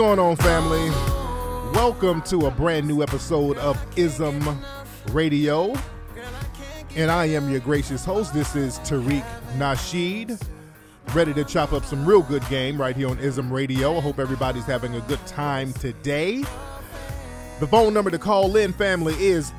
going on, family? Welcome to a brand new episode of ISM Radio. And I am your gracious host. This is Tariq Nasheed, ready to chop up some real good game right here on ISM Radio. I hope everybody's having a good time today. The phone number to call in, family, is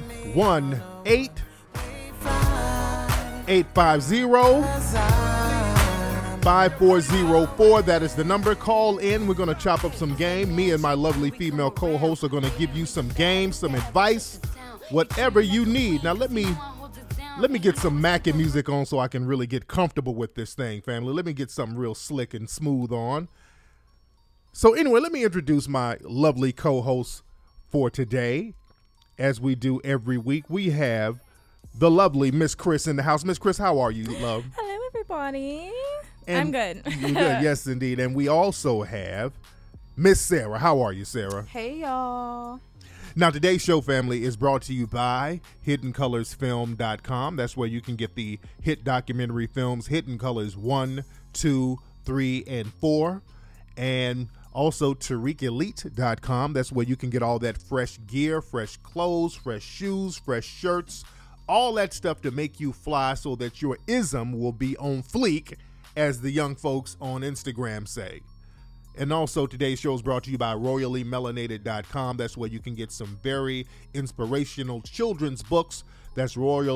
818-850-5404. That is the number. Call in. We're going to chop up some game. Me and my lovely female co-hosts are going to give you some game, some advice, whatever you need. Now, let me get some Mackin music on so I can really get comfortable with this thing, family. Let me get something real slick and smooth on. So anyway, let me introduce my lovely co-hosts for today. As we do every week, we have the lovely Miss Chris in the house. Miss Chris, how are you, love? Hello, everybody. And I'm good. You're good, yes, indeed. And we also have Miss Sarah. How are you, Sarah? Hey, y'all. Now, today's show, family, is brought to you by HiddenColorsFilm.com. That's where you can get the hit documentary films Hidden Colors 1, 2, 3, and 4. And also TariqElite.com. That's where you can get all that fresh gear, fresh clothes, fresh shoes, fresh shirts, all that stuff to make you fly so that your ism will be on fleek, as the young folks on Instagram say. And also today's show is brought to you by RoyallyMelanated.com. That's where you can get some very inspirational children's books. That's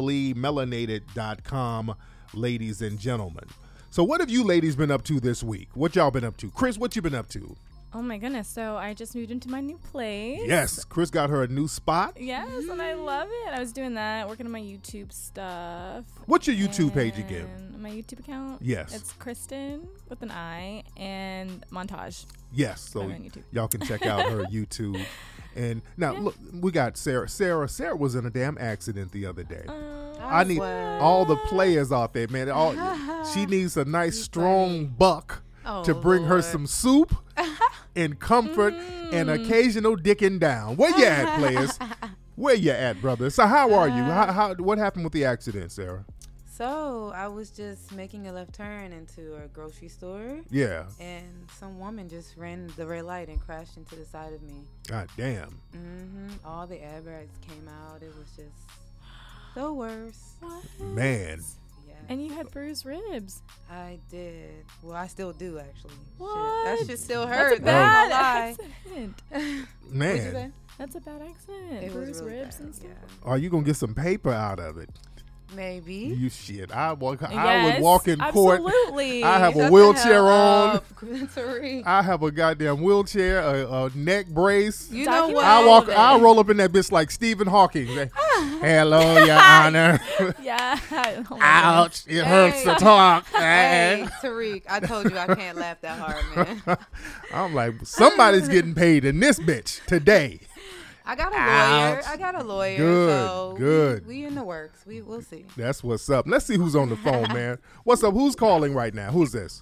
RoyallyMelanated.com, ladies and gentlemen. So what have you ladies been up to this week? What y'all been up to? Chris, what you been up to? Oh, my goodness. So I just moved into my new place. Yes, Chris got her a new spot. Yes, and I love it. I was doing that, working on my YouTube stuff. What's your YouTube page again? My YouTube account? Yes. It's Kristen with an I and Montage. Yes, so on YouTube. Y'all can check out her YouTube. And now, look, we got Sarah. Sarah was in a damn accident the other day. I need all the players out there, man. She needs a nice, strong buck to bring her some soup and comfort and occasional dicking down. Where you at, players? Where you at, brother? So how are you? What happened with the accident, Sarah? So I was just making a left turn into a grocery store. Yeah. And some woman just ran the red light and crashed into the side of me. God damn. All the airbags came out. It was just the worst. What? Man. Yeah. And you had bruised ribs. I did. Well, I still do, actually. What? Shit. That shit still That's hurt. a bad lie. accident. Man. That's a bad accident. It was Bruised really ribs bad, and stuff. yeah. Are you going to get some paper out of it? Maybe. You shit. I would Yes, walk in court. absolutely. I have a Shut the wheelchair hell on. up, Tariq. I have a goddamn wheelchair, a neck brace. You know what? I roll up in that bitch like Stephen Hawking. Hello, Your Honor. Yeah. Oh my Ouch. It hurts to talk. Hey, Tariq, I told you I can't laugh that hard, man. I'm like, somebody's getting paid in this bitch today. I got a lawyer. Ouch. I got a lawyer. Good, so good. We in the works. We'll see. That's what's up. Let's see who's on the phone, man. What's up? Who's calling right now? Who's this?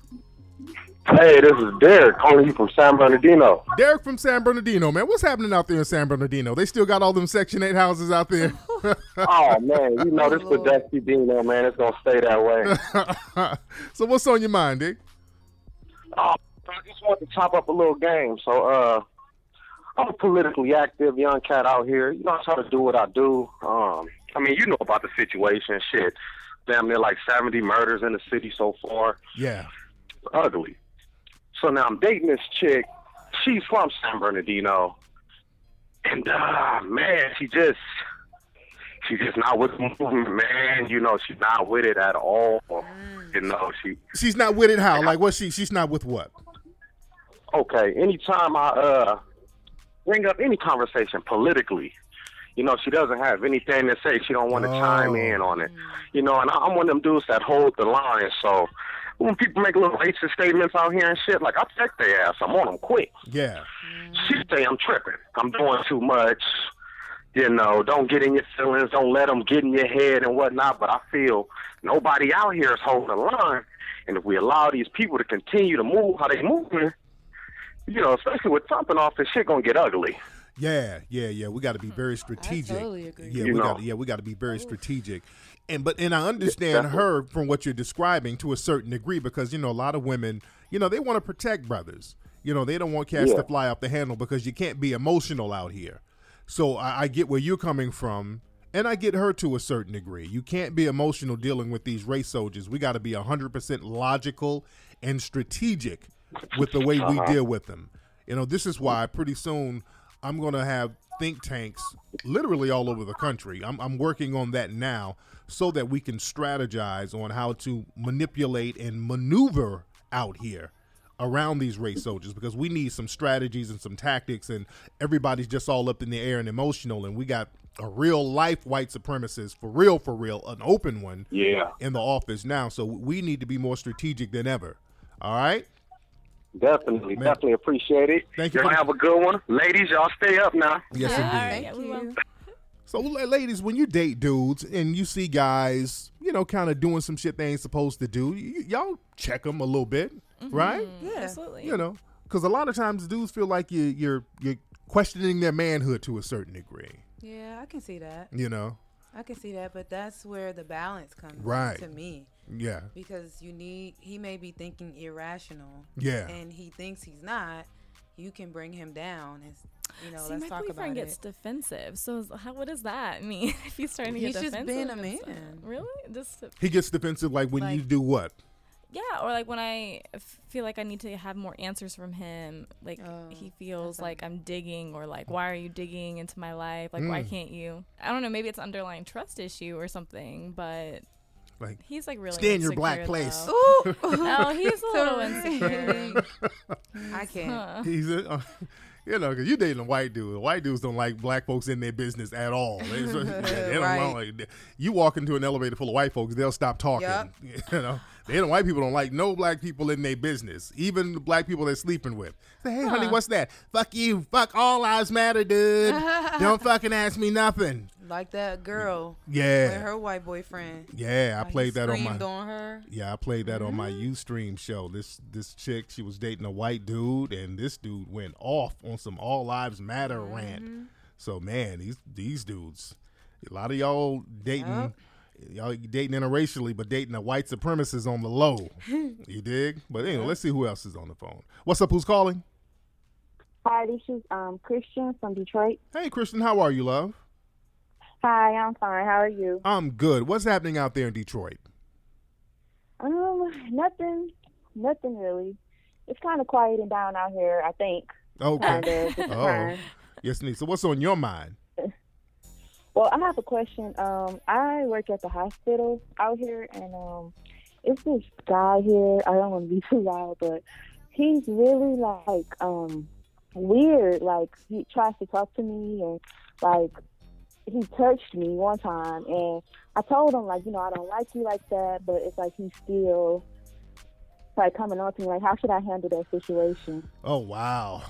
Hey, this is Derek calling you from San Bernardino. Derek from San Bernardino, man. What's happening out there in San Bernardino? They still got all them Section 8 houses out there. Oh, man, you know this Lord. Dusty Dino, man. It's going to stay that way. So what's on your mind, Dick? I just want to chop up a little game. So, I'm a politically active young cat out here. You know, I try to do what I do. I mean, you know about the situation. Shit, damn near like 70 murders in the city so far. Yeah. It's ugly. So now I'm dating this chick. She's from San Bernardino. And, man, she's just not with the movement, man. You know, she's not with it at all. You know, She's not with it how? Like what she's not with what? Okay, anytime I bring up any conversation politically, you know, she doesn't have anything to say. She don't want to chime in on it. You know, and I'm one of them dudes that hold the line. So when people make little racist statements out here and shit, like, I check their ass. I'm on them quick. Yeah. She say I'm tripping. I'm doing too much. You know, don't get in your feelings. Don't let them get in your head and whatnot. But I feel nobody out here is holding the line. And if we allow these people to continue to move how they moving, you know, especially with Trump and off, this shit gonna get ugly. Yeah. We got to be very strategic. I totally agree. Yeah, we got to be very strategic. And I understand her from what you're describing to a certain degree because, you know, a lot of women, you know, they want to protect brothers. You know, they don't want cats to fly off the handle because you can't be emotional out here. So I get where you're coming from, and I get her to a certain degree. You can't be emotional dealing with these race soldiers. We got to be 100% logical and strategic with the way we deal with them. You know, this is why pretty soon I'm going to have think tanks literally all over the country. I'm working on that now so that we can strategize on how to manipulate and maneuver out here around these race soldiers, because we need some strategies and some tactics, and everybody's just all up in the air and emotional, and we got a real life white supremacist for real, an open one in the office now. So we need to be more strategic than ever. All right? Definitely appreciate it. Thank you. Y'all have a good one. Ladies, y'all stay up now. Yes, indeed. Thank you. So, ladies, when you date dudes and you see guys, you know, kind of doing some shit they ain't supposed to do, y'all check them a little bit, right? Yeah, Absolutely. You know, because a lot of times dudes feel like you're questioning their manhood to a certain degree. Yeah, I can see that. You know, I can see that, but that's where the balance comes Right. to me. yeah, Because he may be thinking irrational. Yeah. And he thinks he's not. You can bring him down and, let's my talk about boyfriend gets it. defensive. So what does that mean? If he's starting to get He's just defensive, being a and stuff? man. Really? Just he gets defensive like when you Like- do what? yeah, or like when I feel like I need to have more answers from him. Like he feels that's like I'm digging, or like, why are you digging into my life? Like, why can't you? I don't know. Maybe it's an underlying trust issue or something, but. Like, He's like really stay in your black insecure, place. though. Ooh. No, he's a little insecure. I can't. He's you know, because you dating a white dude. White dudes don't like black folks in their business at all. They don't Right. like, you walk into an elevator full of white folks, they'll stop talking. Yup. You know, white people don't like no black people in their business, even the black people they're sleeping with. Say, hey, honey, what's that? Fuck you. Fuck all lives matter, dude. Don't fucking ask me nothing. Like that girl Yeah. with her white boyfriend. Yeah, I How he played that on my. screamed on her. Yeah, I played that on my Ustream show. This chick, she was dating a white dude, and this dude went off on some all lives matter rant. So man, these dudes, a lot of y'all dating, y'all dating interracially, but dating a white supremacist on the low. You dig? But anyway, let's see who else is on the phone. What's up? Who's calling? Hi, this is Christian from Detroit. Hey, Christian, how are you, love? Hi, I'm fine. How are you? I'm good. What's happening out there in Detroit? Nothing really. It's kind of quieting down out here, I think. Okay. Kind of. Just Oh, fine. yes, Nick. So what's on your mind? Well, I have a question. I work at the hospital out here, and it's this guy here. I don't want to be too loud, but he's really like weird. Like he tries to talk to me, and like he touched me one time, and I told him like, I don't like you like that, but it's like he's still like coming on to me. Like, how should I handle that situation? Oh wow.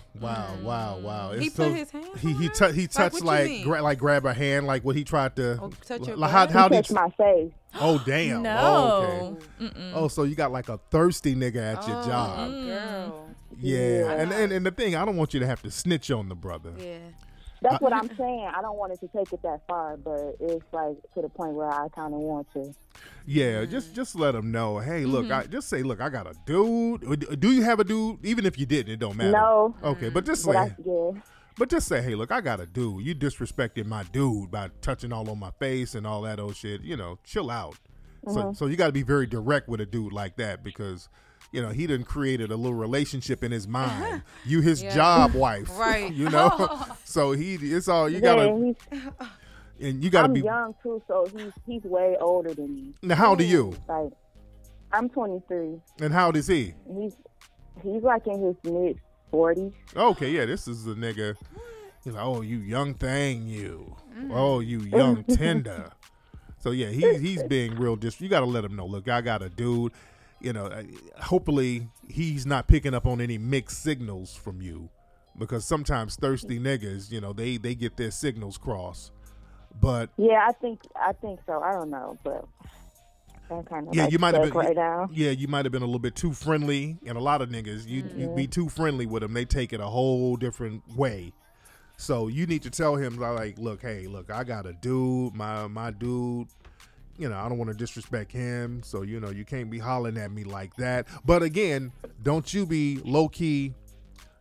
He It's put his hand He on her? he touched what you mean? grab her hand like what he tried to. Oh, touch your like, butt? how He did? touched my face. Oh damn. No. Oh, okay. Oh, so you got like a thirsty nigga at your Oh, job. girl. Yeah. And the thing, I don't want you to have to snitch on the brother. Yeah. That's what I'm saying. I don't want it to take it that far, but it's like to the point where I kind of want to. Yeah, just let him know. Hey, look, just say, look, I got a dude. Do you have a dude? Even if you didn't, it don't matter. No. Okay, but just But say, yeah. but just say, hey, look, I got a dude. You disrespected my dude by touching all on my face and all that old shit. You know, chill out. So you got to be very direct with a dude like that, because he done created a little relationship in his mind. You his job wife, Right. So it's all you Yeah, gotta, and you gotta I'm be. young too, so he's way older than me. Now, how old are you? Like, I'm 23. And how old is he? He's like in his mid 40s. Okay, yeah, this is the nigga. He's like, oh, you young thing, you. Oh, you young tender. So yeah, he's being real. You got to let him know. Look, I got a dude. Hopefully he's not picking up on any mixed signals from you, because sometimes thirsty niggas, they get their signals crossed. But Yeah, I think so. I don't know, but I'm kind of you might have been right now. Yeah, you might have been a little bit too friendly, and a lot of niggas, you be too friendly with them, they take it a whole different way. So you need to tell him like, look, I got a dude, my dude. I don't want to disrespect him, so you can't be hollering at me like that. But again, don't you be low key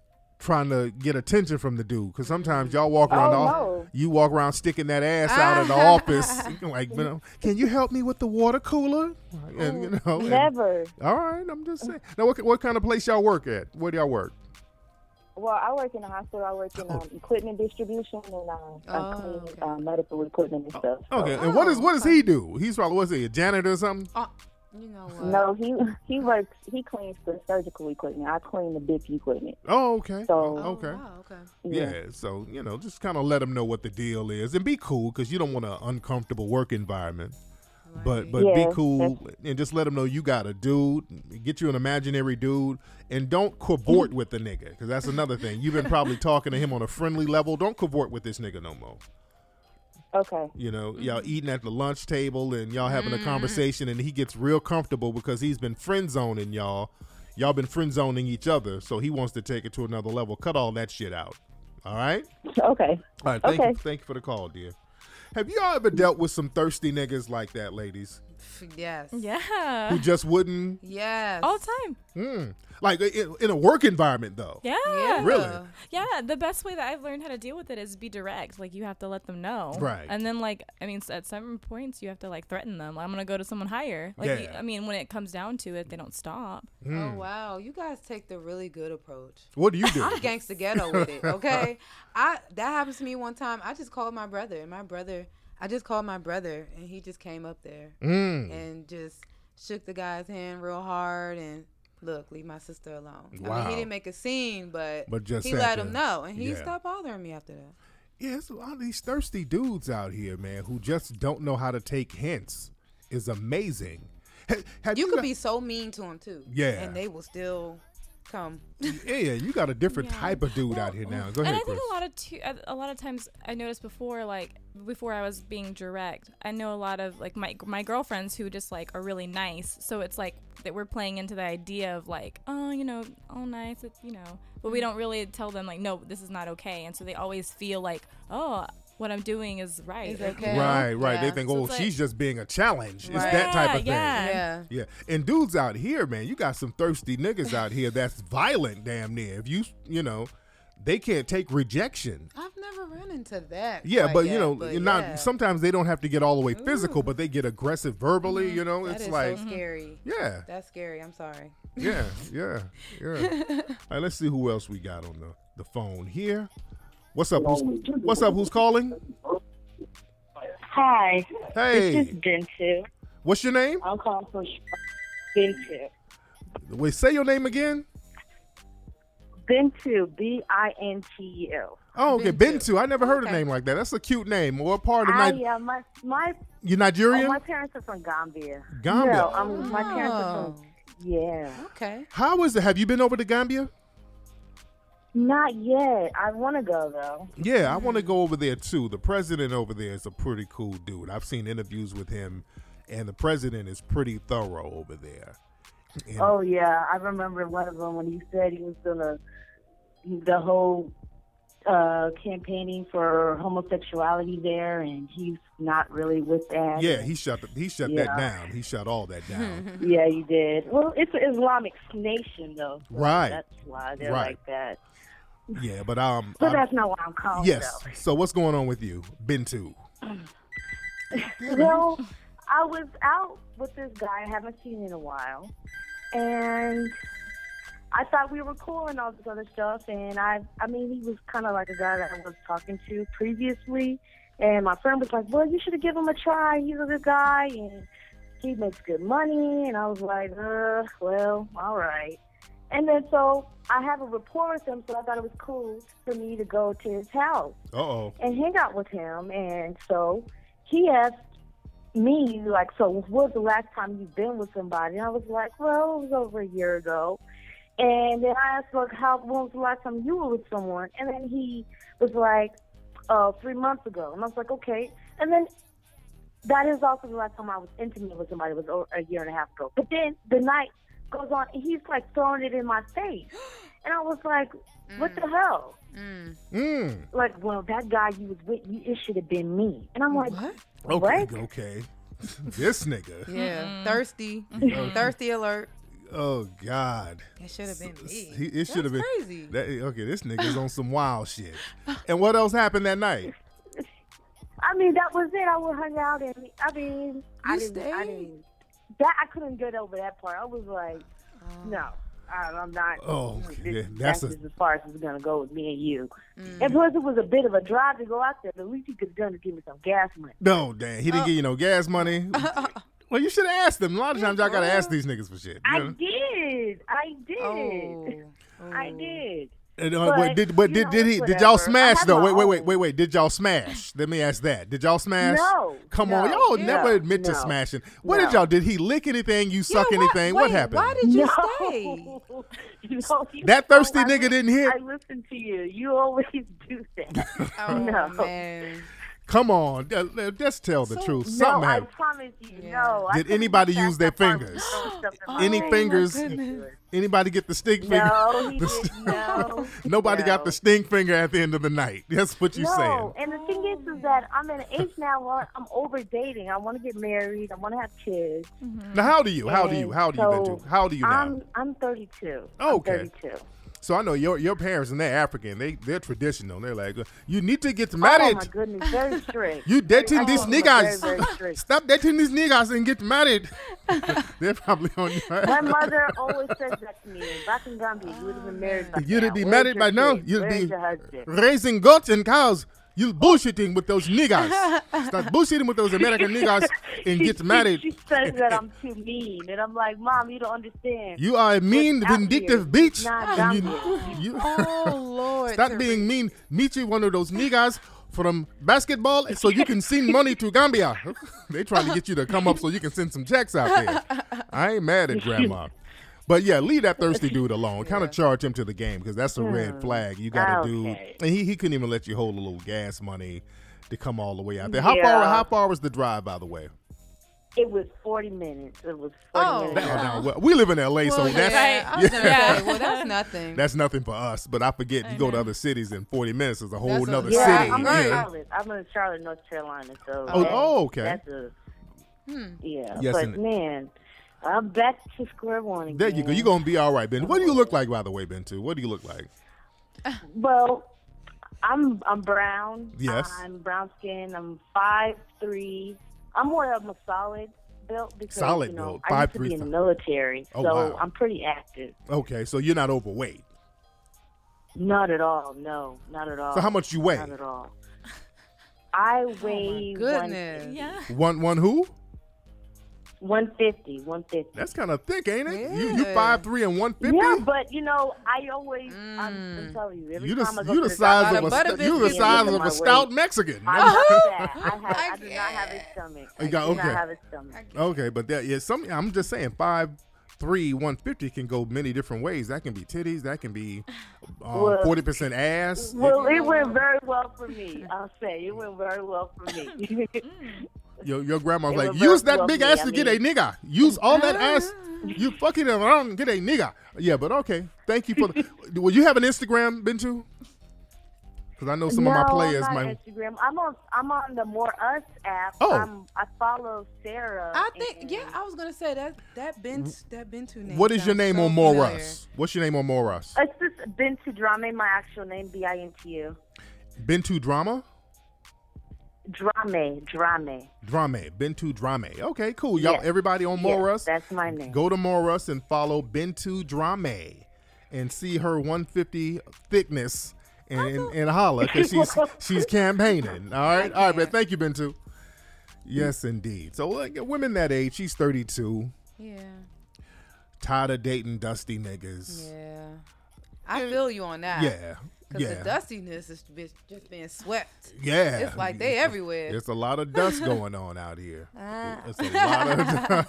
trying to get attention from the dude? Because sometimes y'all walk around, no. you walk around sticking that ass out in the office, like, can you help me with the water cooler? And, Never. All right, I'm just saying. Now, what kind of place y'all work at? Where do y'all work? Well, I work in a hospital. I work in equipment distribution and cleaning medical equipment and stuff. Okay, and what does he do? He's probably, what's he, a janitor or something? You know what? No, he cleans the surgical equipment. I clean the big equipment. Oh, okay. So, okay. Wow, okay. Yeah, so, just kind of let them know what the deal is and be cool because you don't want an uncomfortable work environment. Right. But be cool and just let them know you got a dude. Get you an imaginary dude and don't cavort with the nigga because that's another thing. You've been probably talking to him on a friendly level. Don't cavort with this nigga no more. Okay. Y'all eating at the lunch table and y'all having a conversation and he gets real comfortable because he's been friend zoning y'all. Y'all been friend zoning each other, so he wants to take it to another level. Cut all that shit out. All right? Okay. All right, thank you for the call, dear. Have y'all ever dealt with some thirsty niggas like that, ladies? Yes. Yeah. Who just wouldn't? Yes. All the time. Like in a work environment, though. Yeah. Really? Yeah. The best way that I've learned how to deal with it is be direct. Like, you have to let them know. Right. And then, at certain points, you have to, threaten them. I'm going to go to someone higher. When it comes down to it, they don't stop. Oh, wow. You guys take the really good approach. What do you do? I'm gangsta ghetto with it, okay? That happens to me one time. I just called my brother, and he just came up there and just shook the guy's hand real hard and, look, leave my sister alone. Wow. I mean, he didn't make a scene, but just he let him know, and he yeah. stopped bothering me after that. Yeah, it's a lot of these thirsty dudes out here, man, who just don't know how to take hints. Is amazing. You could be so mean to them, too. Yeah. And they will still come. Yeah, you got a different type of dude out here now. Go ahead, and I Chris. think a lot of times I noticed before I was being direct, I know a lot of my girlfriends who just are really nice. So it's that we're playing into the idea of all nice, it's, but we don't really tell them no, this is not okay. And so they always feel what I'm doing is right. It's okay. Right. Yeah. They think, So she's just being a challenge. It's Right. that type of thing. Yeah. And dudes out here, man, you got some thirsty niggas out here that's violent damn near. If you they can't take rejection. I've never run into that. Yeah, quite but yet, you're not. Sometimes they don't have to get all the way physical, but they get aggressive verbally. That It's is like, so scary. yeah, That's scary. I'm sorry. yeah. All right, let's see who else we got on the phone here. What's up? Who's calling? Hi. Hey. This is Bintu. What's your name? I'm calling from Bintu. Wait, say your name again. Bintu, Bintu. Oh, okay, Bintu. I never heard a name like that. That's a cute name. What part of Nigeria? You Nigerian? My parents are from Gambia. Gambia. No, my parents are from. Yeah. Okay. How is it? Have you been over to Gambia? Not yet. I want to go though. Yeah, I want to go over there too. The president over there is a pretty cool dude. I've seen interviews with him, and the president is pretty thorough over there. And Oh yeah, I remember one of them when he said he was gonna the whole campaigning for homosexuality there, and he's not really with that. yeah, he shut that down. He shut all that down. Yeah, he did. Well, it's an Islamic nation though, so Right. that's why they're Right. like that. Yeah, but But that's not what I'm calling. yes. Though. So what's going on with you, Bintu? Well, I was out with this guy I haven't seen in a while, and I thought we were cool and all this other stuff. And I mean, he was kind of like a guy that I was talking to previously. And my friend was like, "Well, you should have given him a try. He's a good guy, and he makes good money." And I was like, well, all right." And then so I have a rapport with him, so I thought it was cool for me to go to his house and hang out with him. And so he asked me, so when was the last time you've been with somebody? And I was like, well, it was over a year ago. And then I asked, when was the last time you were with someone? And then he was like, 3 months ago. And I was like, okay. And then that is also the last time I was intimate with somebody. It was a year and a half ago. But then the night goes on, and he's throwing it in my face. And I was like, what the hell? Well, that guy you was with, it should have been me. And I'm like, what? Okay. This nigga. Yeah. Thirsty. Thirsty alert. Oh God. It should have been me. It should have been crazy. Okay, this nigga's on some wild shit. And what else happened that night? I mean, that was it. I would hang out and I mean, I didn't. That I couldn't get over that part. I was like, no, I'm not. Oh, yeah, that's as far as it's gonna go with me and you. And plus, it was a bit of a drive to go out there. But at least he could have give me some gas money. No, damn, he didn't give you no gas money. Well, you should have asked them. A lot of times y'all gotta ask these niggas for shit. I did. I did. Did y'all smash though? Wait. Did y'all smash? Let me ask that. Did y'all smash? No. Come on, y'all never admit to smashing. What did y'all? Did he lick anything? You suck anything? What happened? Why did you stay? That thirsty nigga didn't hit. I listened to you. You always do that. Oh man. Come on, just tell the truth. Something I happened. promise you, no. Did anybody use their fingers? Any fingers? Anybody get the stink finger? No, he didn't. No. Nobody got the stink finger at the end of the night. That's what you're saying. No, and the thing is that I'm at an age now where I'm over dating. I want to get married. I want to have kids. Mm-hmm. Now, how old are you? How old are you? How old are you, Bintu? How old are you now? I'm 32. Okay. I'm 32. So I know your parents, and they're African. They're traditional. They're like, you need to get married. Oh my goodness, very strict. You dating these niggas. Very, very strict. Stop dating these niggas and get married. They're probably on you. My mother always says that to me. Back in Gambia, you would have been married by now. You'd be married by now. You'd Where's be your husband? raising goats and cows. You bullshitting with those niggas. Start bullshitting with those American niggas and get married. She says that I'm too mean, and I'm like, Mom, you don't understand. You are a mean, vindictive bitch. Oh Lord! Stop being mean. Meet you one of those niggas from basketball so you can send money to Gambia. They trying to get you to come up so you can send some checks out there. I ain't mad at grandma. But yeah, leave that thirsty dude alone. Kind of charge him to the game because that's a red flag. You got to do. And he couldn't even let you hold a little gas money to come all the way out there. How far was the drive, by the way? It was 40 minutes. It was 40 minutes. Well, we live in LA, so that's Well, that's nothing. That's nothing for us. But I forget you go to other cities and 40 minutes is a whole nother city. I'm in Charlotte. I'm in Charlotte, North Carolina. So okay. That's Yes, but man. I'm back to square one again. There you go. You're going to be all right, Ben. What do you look like, by the way, Bintu? What do you look like? Well, I'm brown. Yes. I'm brown skin. I'm 5'3". I'm more of a solid built because I used to be in the military, so I'm pretty active. Okay, so you're not overweight? Not at all. No, not at all. So how much you weigh? Not at all. I weigh one who? 150. That's kind of thick, ain't it? Yeah. You 5'3" and 150? Yeah, but I always I'm telling you, every time I go to the size of a stout Mexican. I do not have a stomach. I do not have a stomach. Okay, but I'm just saying 5'3", 150 can go many different ways. That can be titties. That can be 40% ass. Well, it went very well for me. I'll say it went very well for me. Your grandma's like, use that big ass to get a nigga. Use all that ass. You fucking around and get a nigga. Yeah, but okay. Thank you for the. Will you have an Instagram, Bintu? Because I know some of my players might. Instagram. I'm on the More Us app. Oh. I follow Sarah. I think I was gonna say that Bintu name. What is your name on More Us? What's your name on More Us? It's just Bintu Drama, my actual name, Bintu. Bintu Drama? Drame. Bintu Drame. Okay, cool. Y'all, everybody on Morus. That's my name. Go to Morus and follow Bintu Drame and see her 150 thickness and holla because she's campaigning. All right, man. Thank you, Bintu. Yes, indeed. So women that age, she's 32. Yeah. Tired of dating dusty niggas. Yeah. I feel you on that. Yeah. Because the dustiness is just being swept. Yeah. It's like they everywhere. There's a lot of dust going on out here. It's a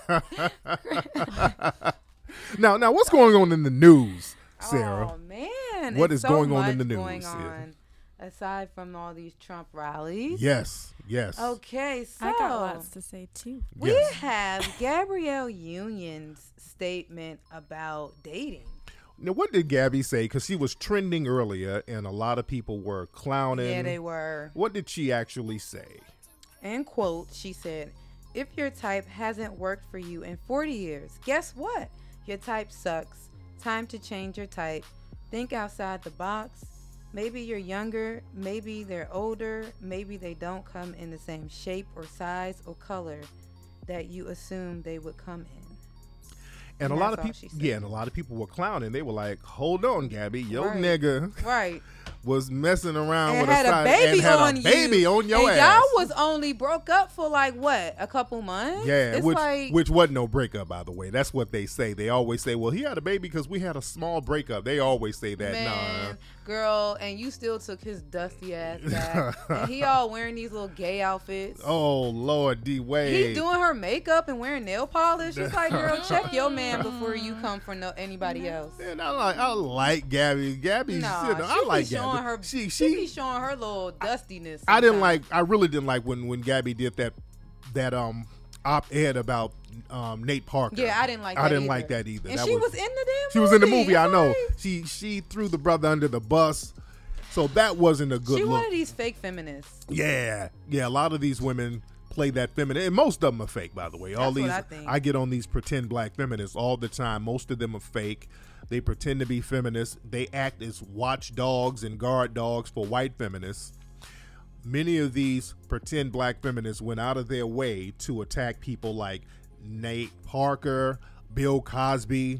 lot of Now, what's going on in the news, Sarah? Oh, man. What is going on in the news? Going on, aside from all these Trump rallies. Yes. Okay, so. I got lots to say, too. We have Gabrielle Union's statement about dating. Now, what did Gabby say? Because she was trending earlier, and a lot of people were clowning. Yeah, they were. What did she actually say? In quote, she said, "If your type hasn't worked for you in 40 years, guess what? Your type sucks. Time to change your type. Think outside the box. Maybe you're younger, maybe they're older, maybe they don't come in the same shape or size or color that you assume they would come in. And a lot of people, and a lot of people were clowning. They were like, "Hold on, Gabby, your nigga, was messing around with had a baby and had on a baby on your and ass." Y'all was only broke up for like what, a couple months? Yeah, it's which wasn't no breakup, by the way. That's what they say. They always say, "Well, he had a baby because we had a small breakup." They always say that. Man, girl, and you still took his dusty ass back, and he all wearing these little gay outfits. Oh Lord, D Wade. He doing her makeup and wearing nail polish. It's like, girl, check your man before you come for anybody else. And I like Gabby. Gabby's, I like Gabby. She be showing her little dustiness. I really didn't like when Gabby did that op-ed about Nate Parker. Yeah, I didn't like that either. And she was in the damn movie. She was in the movie, I know. She threw the brother under the bus. So that wasn't a good look. She one of these fake feminists. Yeah. A lot of these women play that feminine, and most of them are fake, by the way. That's what I think. I get on these pretend black feminists all the time. Most of them are fake. They pretend to be feminists. They act as watchdogs and guard dogs for white feminists. Many of these pretend black feminists went out of their way to attack people like Nate Parker, Bill Cosby.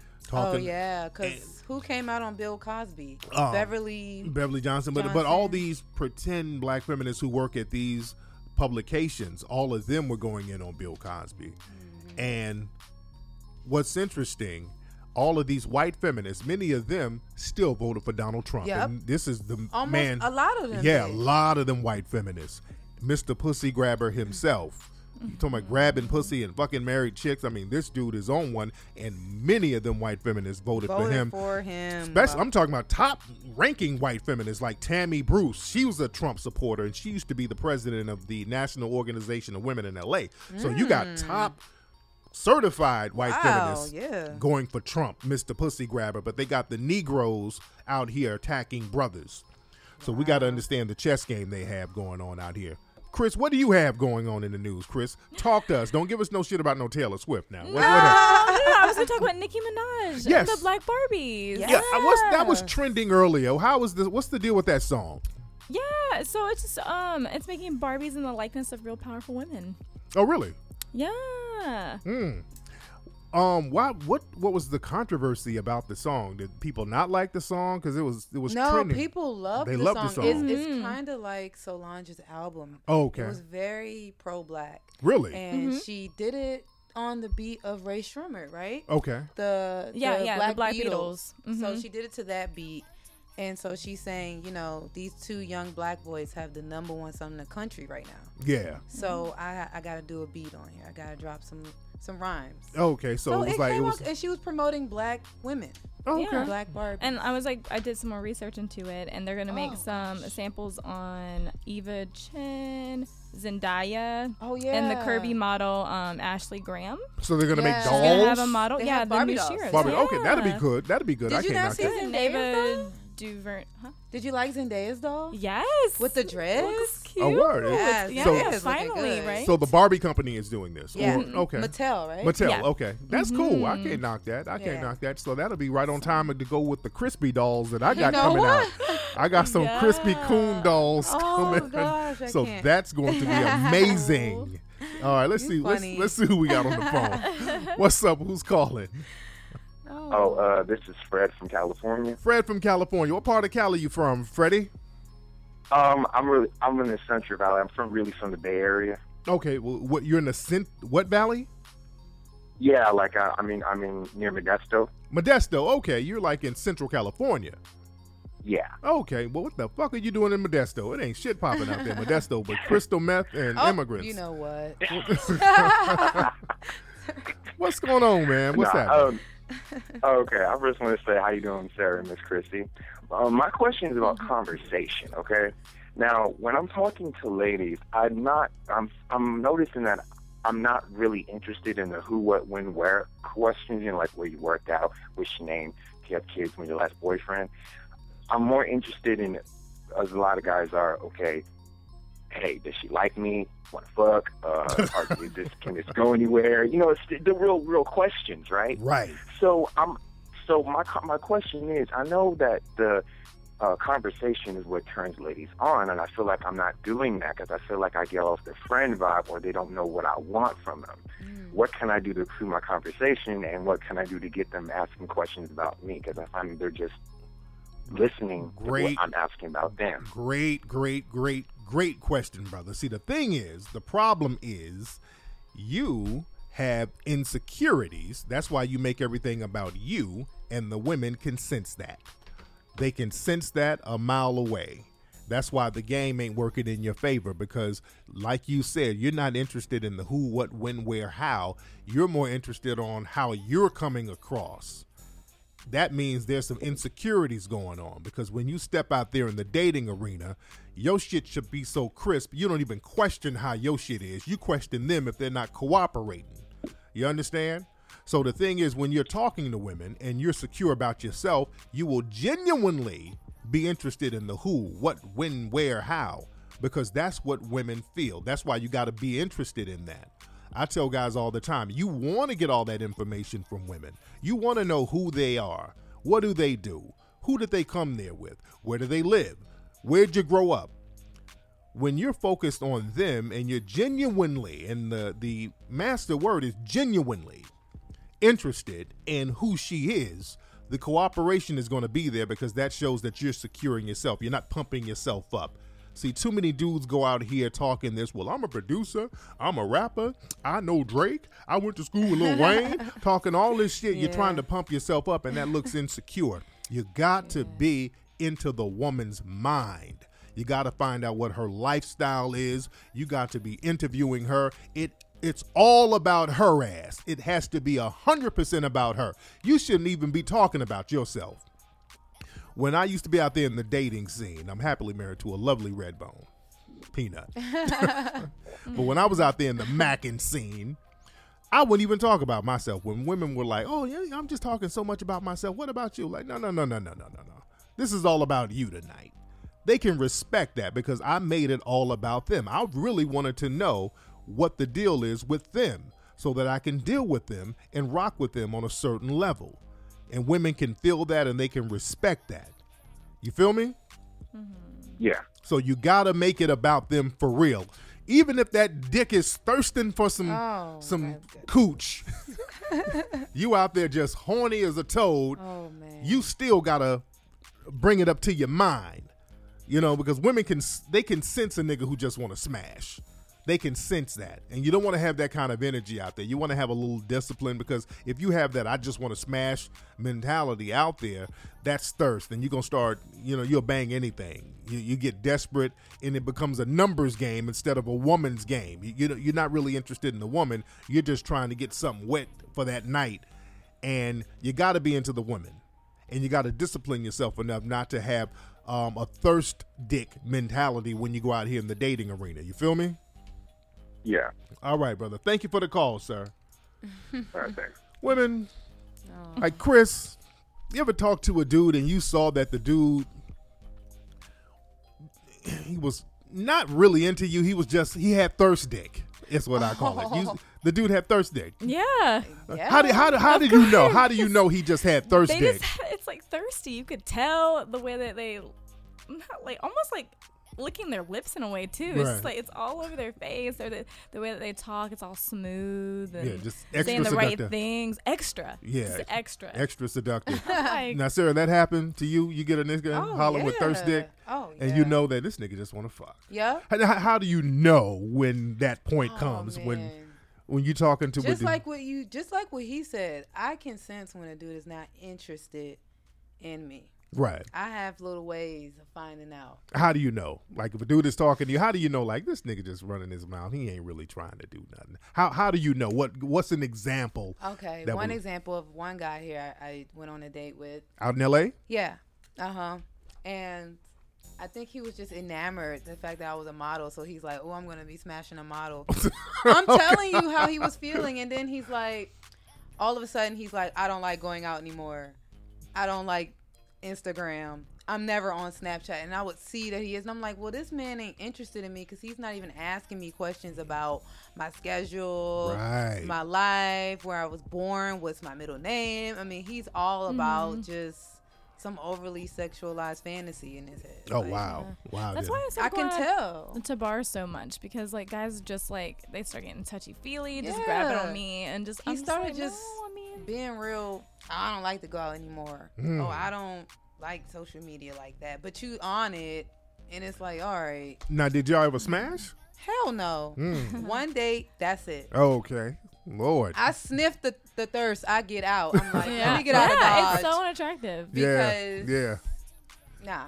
Because who came out on Bill Cosby? Beverly Johnson. But all these pretend black feminists who work at these publications, all of them were going in on Bill Cosby. Mm-hmm. And what's interesting, all of these white feminists, many of them still voted for Donald Trump. Yep. And this is the almost man. A lot of them. Yeah, a lot of them white feminists. Mr. Pussy Grabber himself. You talking about grabbing pussy and fucking married chicks? I mean, this dude is on one, and many of them white feminists voted for him. Especially, I'm talking about top-ranking white feminists like Tammy Bruce. She was a Trump supporter, and she used to be the president of the National Organization of Women in L.A. So you got top certified white feminists going for Trump, Mr. Pussy Grabber, but they got the Negroes out here attacking brothers. So we got to understand the chess game they have going on out here. Chris, what do you have going on in the news, Chris? Talk to us. Don't give us no shit about no Taylor Swift now. I was going to talk about Nicki Minaj and the Black Barbies. Yeah, that was trending earlier. What's the deal with that song? Yeah, so it's just it's making Barbies in the likeness of real powerful women. Oh, really? Yeah. What was the controversy about the song? Did people not like the song because it was trending? People loved the song. It's kind of like Solange's album. Oh, okay. It was very pro-black. Really? And she did it on the beat of Ray Shrummer, right? Okay. The Black Beatles. Mm-hmm. So she did it to that beat. And so she's saying, these two young black boys have the number one song in the country right now. Yeah. So I got to do a beat on here. I got to drop some rhymes. Okay, so it was and she was promoting black women. Oh, okay. Black Barbie. And I was like, I did some more research into it, and they're gonna make some samples on Eva Chen, Zendaya, and the curvy model Ashley Graham. So they're gonna make dolls. She's gonna have a model. They the Barbie new dolls. Shearers. Barbie. Yeah. Okay, that'd be good. Did you not see Zendaya? Did you like Zendaya's doll? Yes. With the dreads? Looks cute. Oh, word. Yes, finally, right? So the Barbie company is doing this. Yeah. Okay. Mattel, right? Mattel, Yeah. okay. That's cool. I can't knock that. Can't knock that. So that'll be right on time to go with the Crispy dolls that I got coming out. I got some Crispy Coon dolls coming. Gosh, so that's going to be amazing. All right, let's see. Let's see who we got on the phone. What's up? Who's calling? This is Fred from California. Fred from California. What part of Cali you from, Freddie? I'm in the Central Valley. I'm really from the Bay Area. Okay, well, you're in the what valley? Yeah, like I'm in near Modesto. Modesto. Okay, you're like in Central California. Yeah. Okay, well, what the fuck are you doing in Modesto? It ain't shit popping out there, Modesto, but crystal meth and immigrants. You know what? What's going on, man? What's happening? Okay, I first want to say how you doing, Sarah and Miss Christy. My question is about conversation. Okay, now when I'm talking to ladies, I'm noticing that I'm not really interested in the who, what, when, where questions. Like where you worked out, which name, if you have kids, when your last boyfriend. I'm more interested in, as a lot of guys are. Okay, hey, does she like me? Want to fuck? Can this go anywhere? You know, it's the real questions, right? Right. So my question is, I know that the conversation is what turns ladies on, and I feel like I'm not doing that because I feel like I get off the friend vibe, or they don't know what I want from them. What can I do to improve my conversation, and what can I do to get them asking questions about me? Because I find they're just listening to what I'm asking about them. Great question, brother. See, the thing is, the problem is you have insecurities. That's why you make everything about you, and the women can sense that. They can sense that a mile away. That's why the game ain't working in your favor, because like you said, you're not interested in the who, what, when, where, how. You're more interested on how you're coming across. That means there's some insecurities going on, because when you step out there in the dating arena, your shit should be so crisp, you don't even question how your shit is. You question them if they're not cooperating. You understand? So the thing is, when you're talking to women and you're secure about yourself, you will genuinely be interested in the who, what, when, where, how, because that's what women feel. That's why you got to be interested in that. I tell guys all the time, you want to get all that information from women. You want to know who they are. What do they do? Who did they come there with? Where do they live? Where'd you grow up? When you're focused on them and you're genuinely, and the master word is genuinely interested in who she is, the cooperation is going to be there, because that shows that you're securing yourself. You're not pumping yourself up. See, too many dudes go out here talking this, well, I'm a producer, I'm a rapper, I know Drake, I went to school with Lil Wayne, talking all this shit. You're trying to pump yourself up, and that looks insecure. You got to be into the woman's mind. You got to find out what her lifestyle is. You got to be interviewing her. It's all about her ass. It has to be 100% about her. You shouldn't even be talking about yourself. When I used to be out there in the dating scene, I'm happily married to a lovely red bone, Peanut. But when I was out there in the macking scene, I wouldn't even talk about myself. When women were like, oh, yeah, I'm just talking so much about myself. What about you? Like, no. This is all about you tonight. They can respect that, because I made it all about them. I really wanted to know what the deal is with them, so that I can deal with them and rock with them on a certain level. And women can feel that, and they can respect that. You feel me? Yeah. So you got to make it about them for real. Even if that dick is thirsting for some cooch, you out there just horny as a toad, you still got to bring it up to your mind. You know, because women can sense a nigga who just want to smash. They can sense that. And you don't want to have that kind of energy out there. You want to have a little discipline, because if you have that I just want to smash mentality out there, that's thirst. And you're going to start, you'll bang anything. You get desperate, and it becomes a numbers game instead of a woman's game. You're not really interested in the woman. You're just trying to get something wet for that night. And you got to be into the women. And you got to discipline yourself enough not to have a thirst dick mentality when you go out here in the dating arena. You feel me? Yeah. All right, brother. Thank you for the call, sir. All right, thanks. Women, like Chris, you ever talk to a dude and you saw that the dude, he was not really into you. He had thirst dick. Is what I call it. The dude had thirst dick. Yeah. How did you know? How do you know he just had thirst dick? It's like thirsty. You could tell the way that they, almost like licking their lips in a way too. It's just like it's all over their face, or the way that they talk. It's all smooth and just extra saying the seductive. right things. Extra. Yeah, just extra seductive. Now, Sarah, that happened to you? You get a nigga hollering with thirst dick, and you know that this nigga just want to fuck. Yeah. How do you know when that point comes? Man. When you talking to just like what he said, I can sense when a dude is not interested in me. Right. I have little ways of finding out. How do you know? Like, if a dude is talking to you, how do you know, like, this nigga just running his mouth? He ain't really trying to do nothing. How do you know? What's an example? Okay. One example of one guy here I went on a date with. Out in L.A.? Yeah. And I think he was just enamored the fact that I was a model. So he's like, oh, I'm going to be smashing a model. I'm telling you how he was feeling. And then he's like, all of a sudden, he's like, I don't like going out anymore. I don't like Instagram. I'm never on Snapchat, and I would see that he is, and I'm like, well, this man ain't interested in me because he's not even asking me questions about my schedule, Right. my life, where I was born, what's my middle name. I mean, he's all about just some overly sexualized fantasy in his head. Oh Like, wow, wow. That's yeah. why I I started can going tell. to bars so much, because like guys just like they start getting touchy feely, just grabbing Yeah. on me, and just He I'm started like, just no, I mean, being real. I don't like to go out anymore. Mm. Oh, I don't like social media like that. But you on it, and it's like, all right, Now, did y'all ever smash? hell no. Mm. One date, that's it. Okay, Lord. I sniff the thirst. I get out. I'm like, yeah, let me get out of yeah, it's Dodge. so unattractive. Yeah, because- yeah, Nah.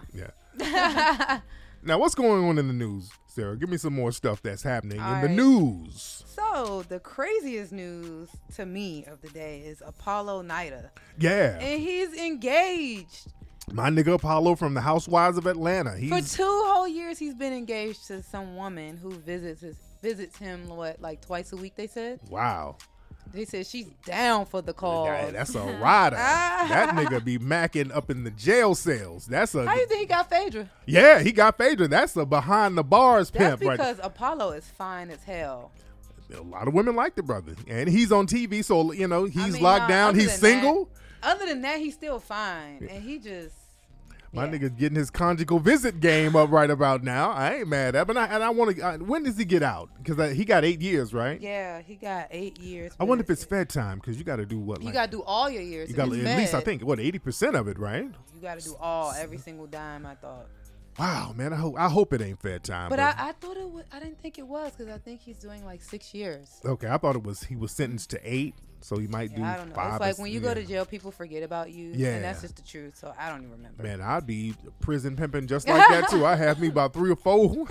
yeah. Now, what's going on in the news, Sarah? Give me some more stuff that's happening All in the right. news. So the craziest news to me of the day is Apollo Nida, Yeah, and he's engaged. my nigga Apollo from the Housewives of Atlanta. For He's 2 whole years, he's been engaged to some woman who visits him like twice a week. They said. wow. They said she's down for the call. Yeah, that's a rider. That nigga be macking up in the jail cells. That's a How you think he got Phaedra? yeah. He got Phaedra. That's a behind the bars That's pimp, right? because Apollo is fine as hell. A lot of women like the brother, and he's on TV, so you know he's mean, locked nah, down. other He's than that- single. Other than that, he's still fine, and he just My yeah. nigga's getting his conjugal visit game up right about now. I ain't mad at him. And I want to. When does he get out? Because he got 8 years, right? Yeah, he got 8 years. I wonder if but it's Fed time because you got to do what? you Like, got to do all your years. you got It's at least I Fed. think what 80% of it, right? You got to do all every single dime. I thought, Wow, man. I hope it ain't Fed time. but I thought it was. I didn't think it was because I think he's doing like 6 years. okay, I thought it was he was sentenced to 8, so he might do Yeah, I don't know. 5. It's like when you go to yeah. jail, people forget about you. Yeah. And that's just the truth. So I don't even remember. Man, I'd be prison pimping just like that too. I have me about 3 or 4.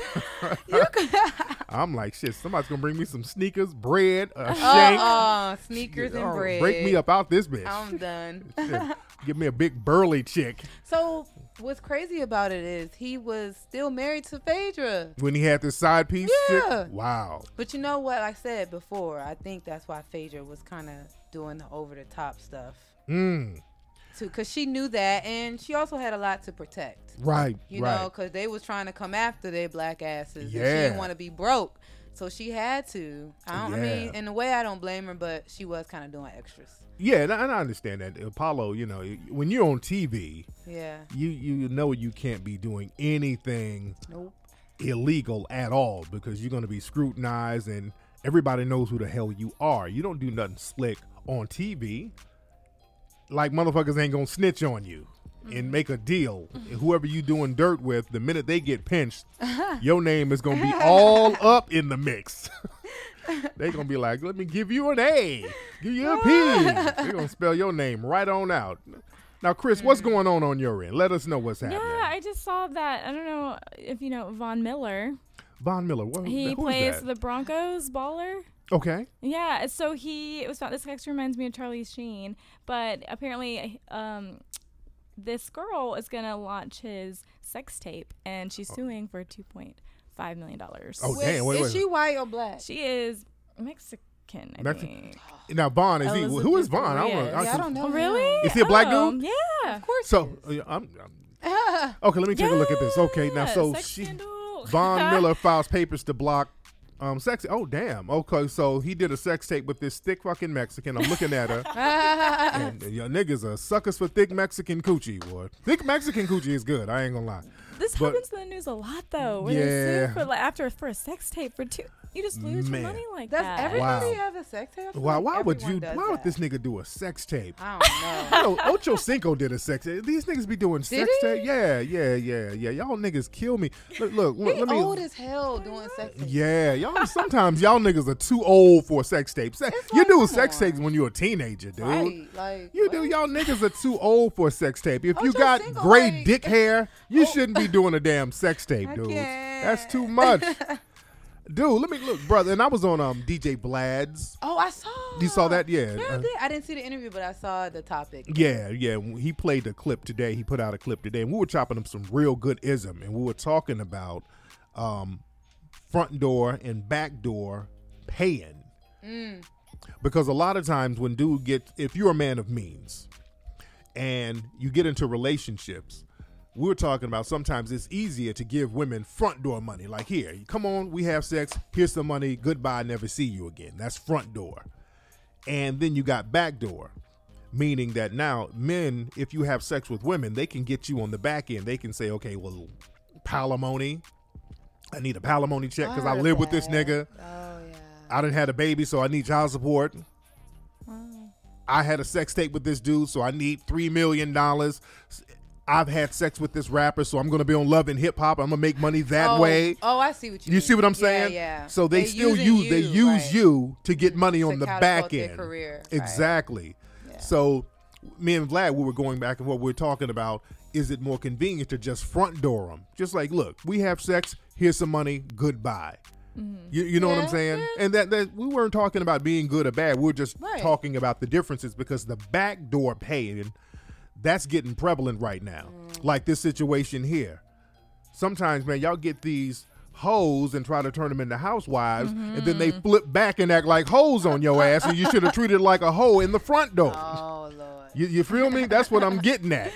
I'm like, shit, somebody's gonna bring me some sneakers, bread, a shank. Sneakers and Oh, bread. break me up out this bitch. I'm done. Shit. Give me a big burly chick. So what's crazy about it is he was still married to Phaedra. When he had this side piece Yeah. shit. Wow. But you know what I said before? I think that's why Phaedra was kind of doing the over the top stuff Mm. too, because she knew that, and she also had a lot to protect. Right. You right. know, because they was trying to come after their black asses. And she Yeah. didn't want to be broke, so she had to. I Yeah. mean, in a way, I don't blame her, but she was kind of doing extras. Yeah, and I understand that. Apollo, you know, when you're on TV, Yeah. you know you can't be doing anything Nope. illegal at all because you're going to be scrutinized and everybody knows who the hell you are. You don't do nothing slick on TV. Like motherfuckers ain't going to snitch on you and make a deal. Whoever you doing dirt with, the minute they get pinched, your name is going to be all up in the mix. They going to be like, let me give you an A, give you a P. They're going to spell your name right on out. Now, Chris, what's going on your end? Let us know what's happening. Yeah, I just saw that. I don't know if you know Von Miller. Von Miller, He who's plays that? the Broncos baller. Okay. Yeah, so it was found. This actually reminds me of Charlie Sheen, but apparently, this girl is gonna launch his sex tape, and she's suing for $2.5 million. Oh, damn. Wait. Is she white or black? She is Mexican, I think. Now, Vaughn, is he? Elizabeth Who is Vaughn? I Reyes. don't Yeah, I don't know. Oh, really? Is he a black Oh, dude? Yeah. Of course. So, okay, let me take a look at this. Okay, now, so sex scandal. Von Miller files papers to block sex. Oh, damn. Okay, so he did a sex tape with this thick fucking Mexican. I'm looking at her. And your niggas are suckers for thick Mexican coochie, boy. Thick Mexican coochie is good. I ain't gonna lie. This But- happens in the news a lot, though. Where Yeah. they sue for a sex tape for two. You just lose Man. your money like Does that. everybody Wow. have a sex tape? I feel Why? like Why would everyone you? does Why would that. this nigga do a sex tape? I don't know. Yo, Ocho Cinco did a sex tape. These niggas be doing sex he? tape. Yeah. Y'all niggas kill me. Look. He let me. old as hell doing sex tapes. Yeah, y'all. Sometimes y'all niggas are too old for sex tapes. You like, do come sex on. tapes when you're a teenager, dude. Right, like You what? do. Y'all niggas are too old for a sex tape. If you Ocho got Cinco, gray like- dick hair, you shouldn't be doing a damn sex tape, I dude. can't. That's too much. Dude, let me look, brother. And I was on DJ Vlad's. Oh, I saw. You saw that? Yeah. Yeah, I did. I didn't see the interview, but I saw the topic. Yeah. He played a clip today. He put out a clip today, and we were chopping up some real good ism, and we were talking about front door and back door paying. Because a lot of times when if you're a man of means and you get into relationships we were talking about sometimes it's easier to give women front door money. Like, here, come on, we have sex, here's some money, goodbye, never see you again. That's front door. And then you got back door, meaning that now men, if you have sex with women, they can get you on the back end. They can say, okay, well, palimony. I need a palimony check because I live with this nigga. Oh, yeah. I done had a baby, so I need child support. I had a sex tape with this dude, so I need $3 million. I've had sex with this rapper, so I'm going to be on Love and Hip Hop. I'm going to make money that way. Oh, I see what you mean. You see what I'm saying? Yeah. So they still use you to get money on the back end. Career. Exactly. Right. Yeah. So me and Vlad, we were going back and what we're talking about. Is it more convenient to just front door them? Just like, look, we have sex. Here's some money. Goodbye. You know what I'm saying? Yeah. And that we weren't talking about being good or bad. We were just talking about the differences because the backdoor paying, that's getting prevalent right now. Like this situation here. Sometimes, man, y'all get these hoes and try to turn them into housewives, and then they flip back and act like hoes on your ass, and you should have treated it like a hoe in the front door. Oh, Lord. You feel me? That's what I'm getting at.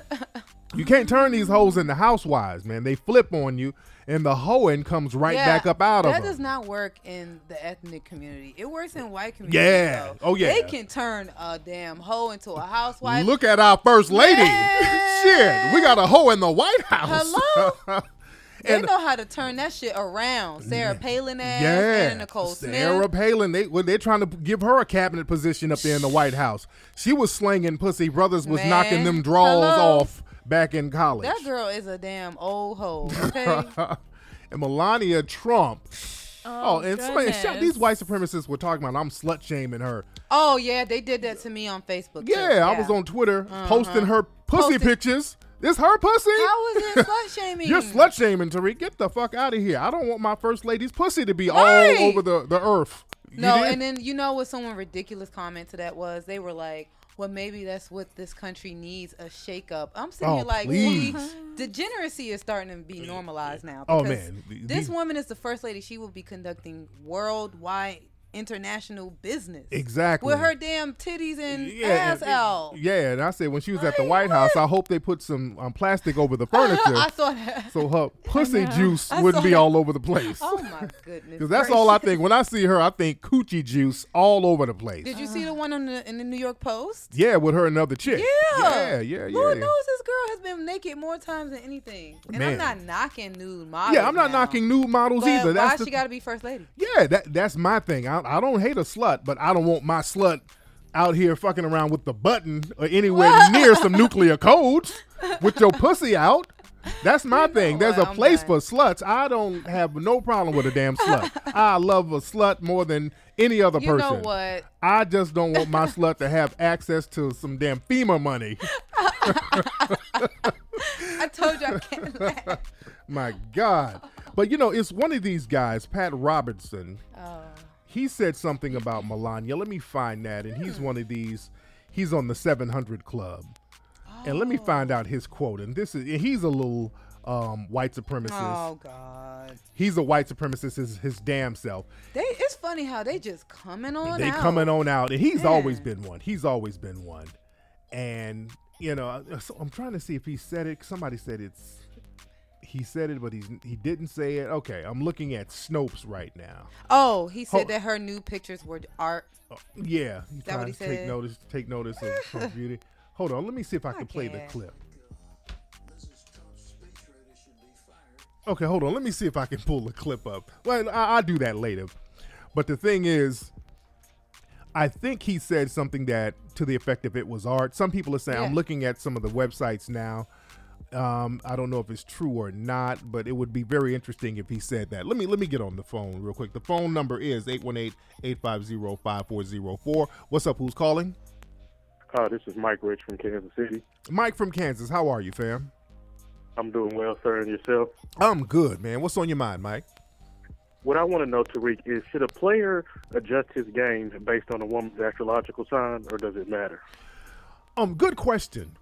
You can't turn these hoes into housewives, man. They flip on you, and the hoeing comes back up out of them. That does not work in the ethnic community. It works in white community. Yeah. Though. Oh, yeah. They can turn a damn hoe into a housewife. Look at our first lady. Yeah. Shit. We got a hoe in the White House. Hello? They know how to turn that shit around. Sarah Palin ass and Nicole Smith. Sarah Palin. They're trying to give her a cabinet position up there in the White House. She was slinging pussy. Brothers was knocking them draws off back in college. That girl is a damn old hoe, okay? And Melania Trump. And these white supremacists were talking about I'm slut shaming her. Oh, yeah, they did that to me on Facebook. Yeah, I was on Twitter posting her pussy pictures. This her pussy? How is it slut shaming? You're slut shaming, Tariq. Get the fuck out of here. I don't want my first lady's pussy to be all over the earth. And then you know what someone ridiculous comment to that was? They were like, well, maybe that's what this country needs, a shakeup. I'm sitting here like, degeneracy is starting to be normalized now. Oh, man. This woman is the first lady. She will be conducting worldwide international business. Exactly. With her damn titties and ass out. Yeah, and I said when she was at the White House, I hope they put some plastic over the furniture. I saw that. So her pussy juice wouldn't be all over the place. Oh, my goodness. Because that's all I think. When I see her, I think coochie juice all over the place. Did you see the one in the New York Post? Yeah, with her another chick. Yeah. Yeah. Lord knows this girl has been naked more times than anything. And I'm not knocking nude models. Yeah, I'm not knocking nude models either. Why she got to be first lady? Yeah, that's my thing. I don't hate a slut, but I don't want my slut out here fucking around with the button or anywhere near some nuclear codes with your pussy out. That's my thing. There's a place for sluts. I don't have no problem with a damn slut. I love a slut more than any other person. You know what? I just don't want my slut to have access to some damn FEMA money. I told you I can't laugh. My God. But, it's one of these guys, Pat Robertson. He said something about Melania. Let me find that. And he's one of these. He's on the 700 Club. And let me find out his quote. And he's a little white supremacist. Oh, God. He's a white supremacist his damn self. It's funny how they just coming on out. They coming on out. And he's always been one. And, I'm trying to see if he said it. Somebody said he said it, but he didn't say it. Okay, I'm looking at Snopes right now. Oh, he said that her new pictures were art. Yeah. Is that what he said? Take notice of her beauty. Hold on, let me see if I can play the clip. Okay, hold on. Let me see if I can pull the clip up. Well, I'll do that later. But the thing is, I think he said something that to the effect of it was art. Some people are saying, I'm looking at some of the websites now. I don't know if it's true or not, but it would be very interesting if he said that. Let me get on the phone real quick. The phone number is 818-850-5404. What's up? Who's calling? This is Mike Rich from Kansas City. Mike from Kansas. How are you, fam? I'm doing well, sir, and yourself? I'm good, man. What's on your mind, Mike? What I want to know, Tariq, is should a player adjust his game based on a woman's astrological sign, or does it matter? Good question.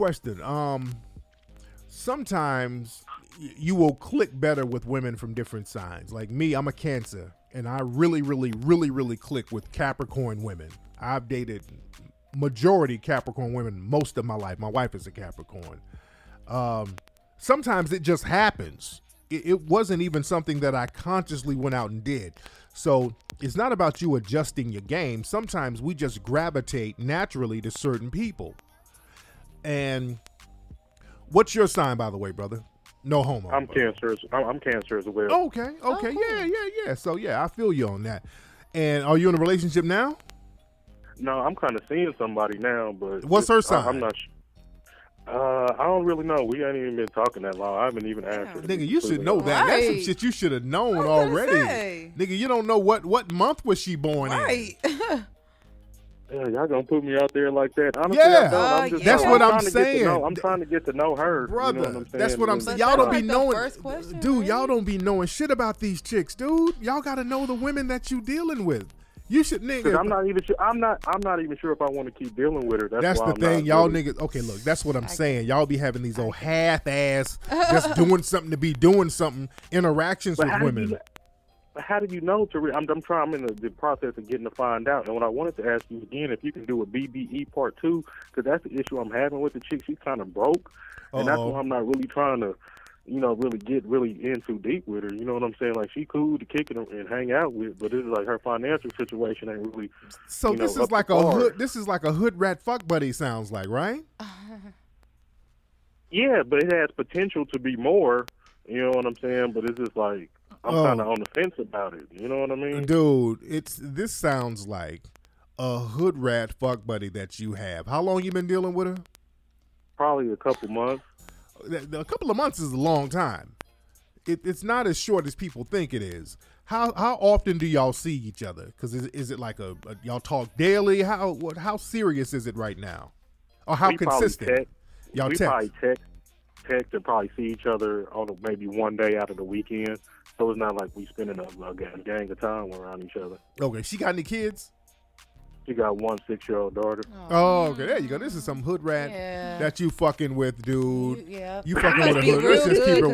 Sometimes you will click better with women from different signs. Like me, I'm a Cancer, and I really, really, really, really click with Capricorn women. I've dated majority Capricorn women most of my life. My wife is a Capricorn. sometimes it just happens. It wasn't even something that I consciously went out and did. So it's not about you adjusting your game. Sometimes we just gravitate naturally to certain people. And what's your sign, by the way, brother? No homo. I'm Cancer. I'm Cancer as well. Okay. Yeah. So yeah, I feel you on that. And are you in a relationship now? No, I'm kind of seeing somebody now, but what's her sign? I'm not sure. I don't really know. We ain't even been talking that long. I haven't even asked her. Nigga, you should know that. That's some shit you should have known already. Nigga, you don't know what month was she born in. Yeah, y'all gonna put me out there like that? Honestly, yeah, that's what I'm saying. I'm trying to get to know her, brother. You know what I'm saying? That's what I'm saying. Y'all don't be knowing, dude. Y'all don't be knowing shit about these chicks, dude. Y'all got to know the women that you dealing with. You should, nigga. I'm not even sure. I'm not even sure if I want to keep dealing with her. That's the thing, y'all niggas. Okay, look, that's what I'm saying. Y'all be having these old half-ass, just doing something to be doing something interactions with women. How do you know? I'm in the process of getting to find out. And what I wanted to ask you again, if you can do a BBE part 2, because that's the issue I'm having with the chick. She's kind of broke, and that's why I'm not really trying to, really get really in too deep with her. You know what I'm saying? Like, she cool to kick it and hang out with, but it's like her financial situation ain't really. So this is like a hood. This is like a hood rat fuck buddy. Sounds like, right? Yeah, but it has potential to be more. You know what I'm saying? But it's just like. I'm kind of on the fence about it. You know what I mean? Dude, this sounds like a hood rat fuck buddy that you have. How long you been dealing with her? Probably a couple months. A couple of months is a long time. It's not as short as people think it is. How often do y'all see each other? Because is it like a y'all talk daily? How serious is it right now? Or how consistent? Y'all text. Probably text and probably see each other on maybe one day out of the weekend. So it's not like we spending a gang of time around each other. Okay, she got any kids? She got one 6-year-old daughter. Oh, okay, there you go. This is some hood rat that you fucking with, dude. You fucking with a hood. Let's just keep it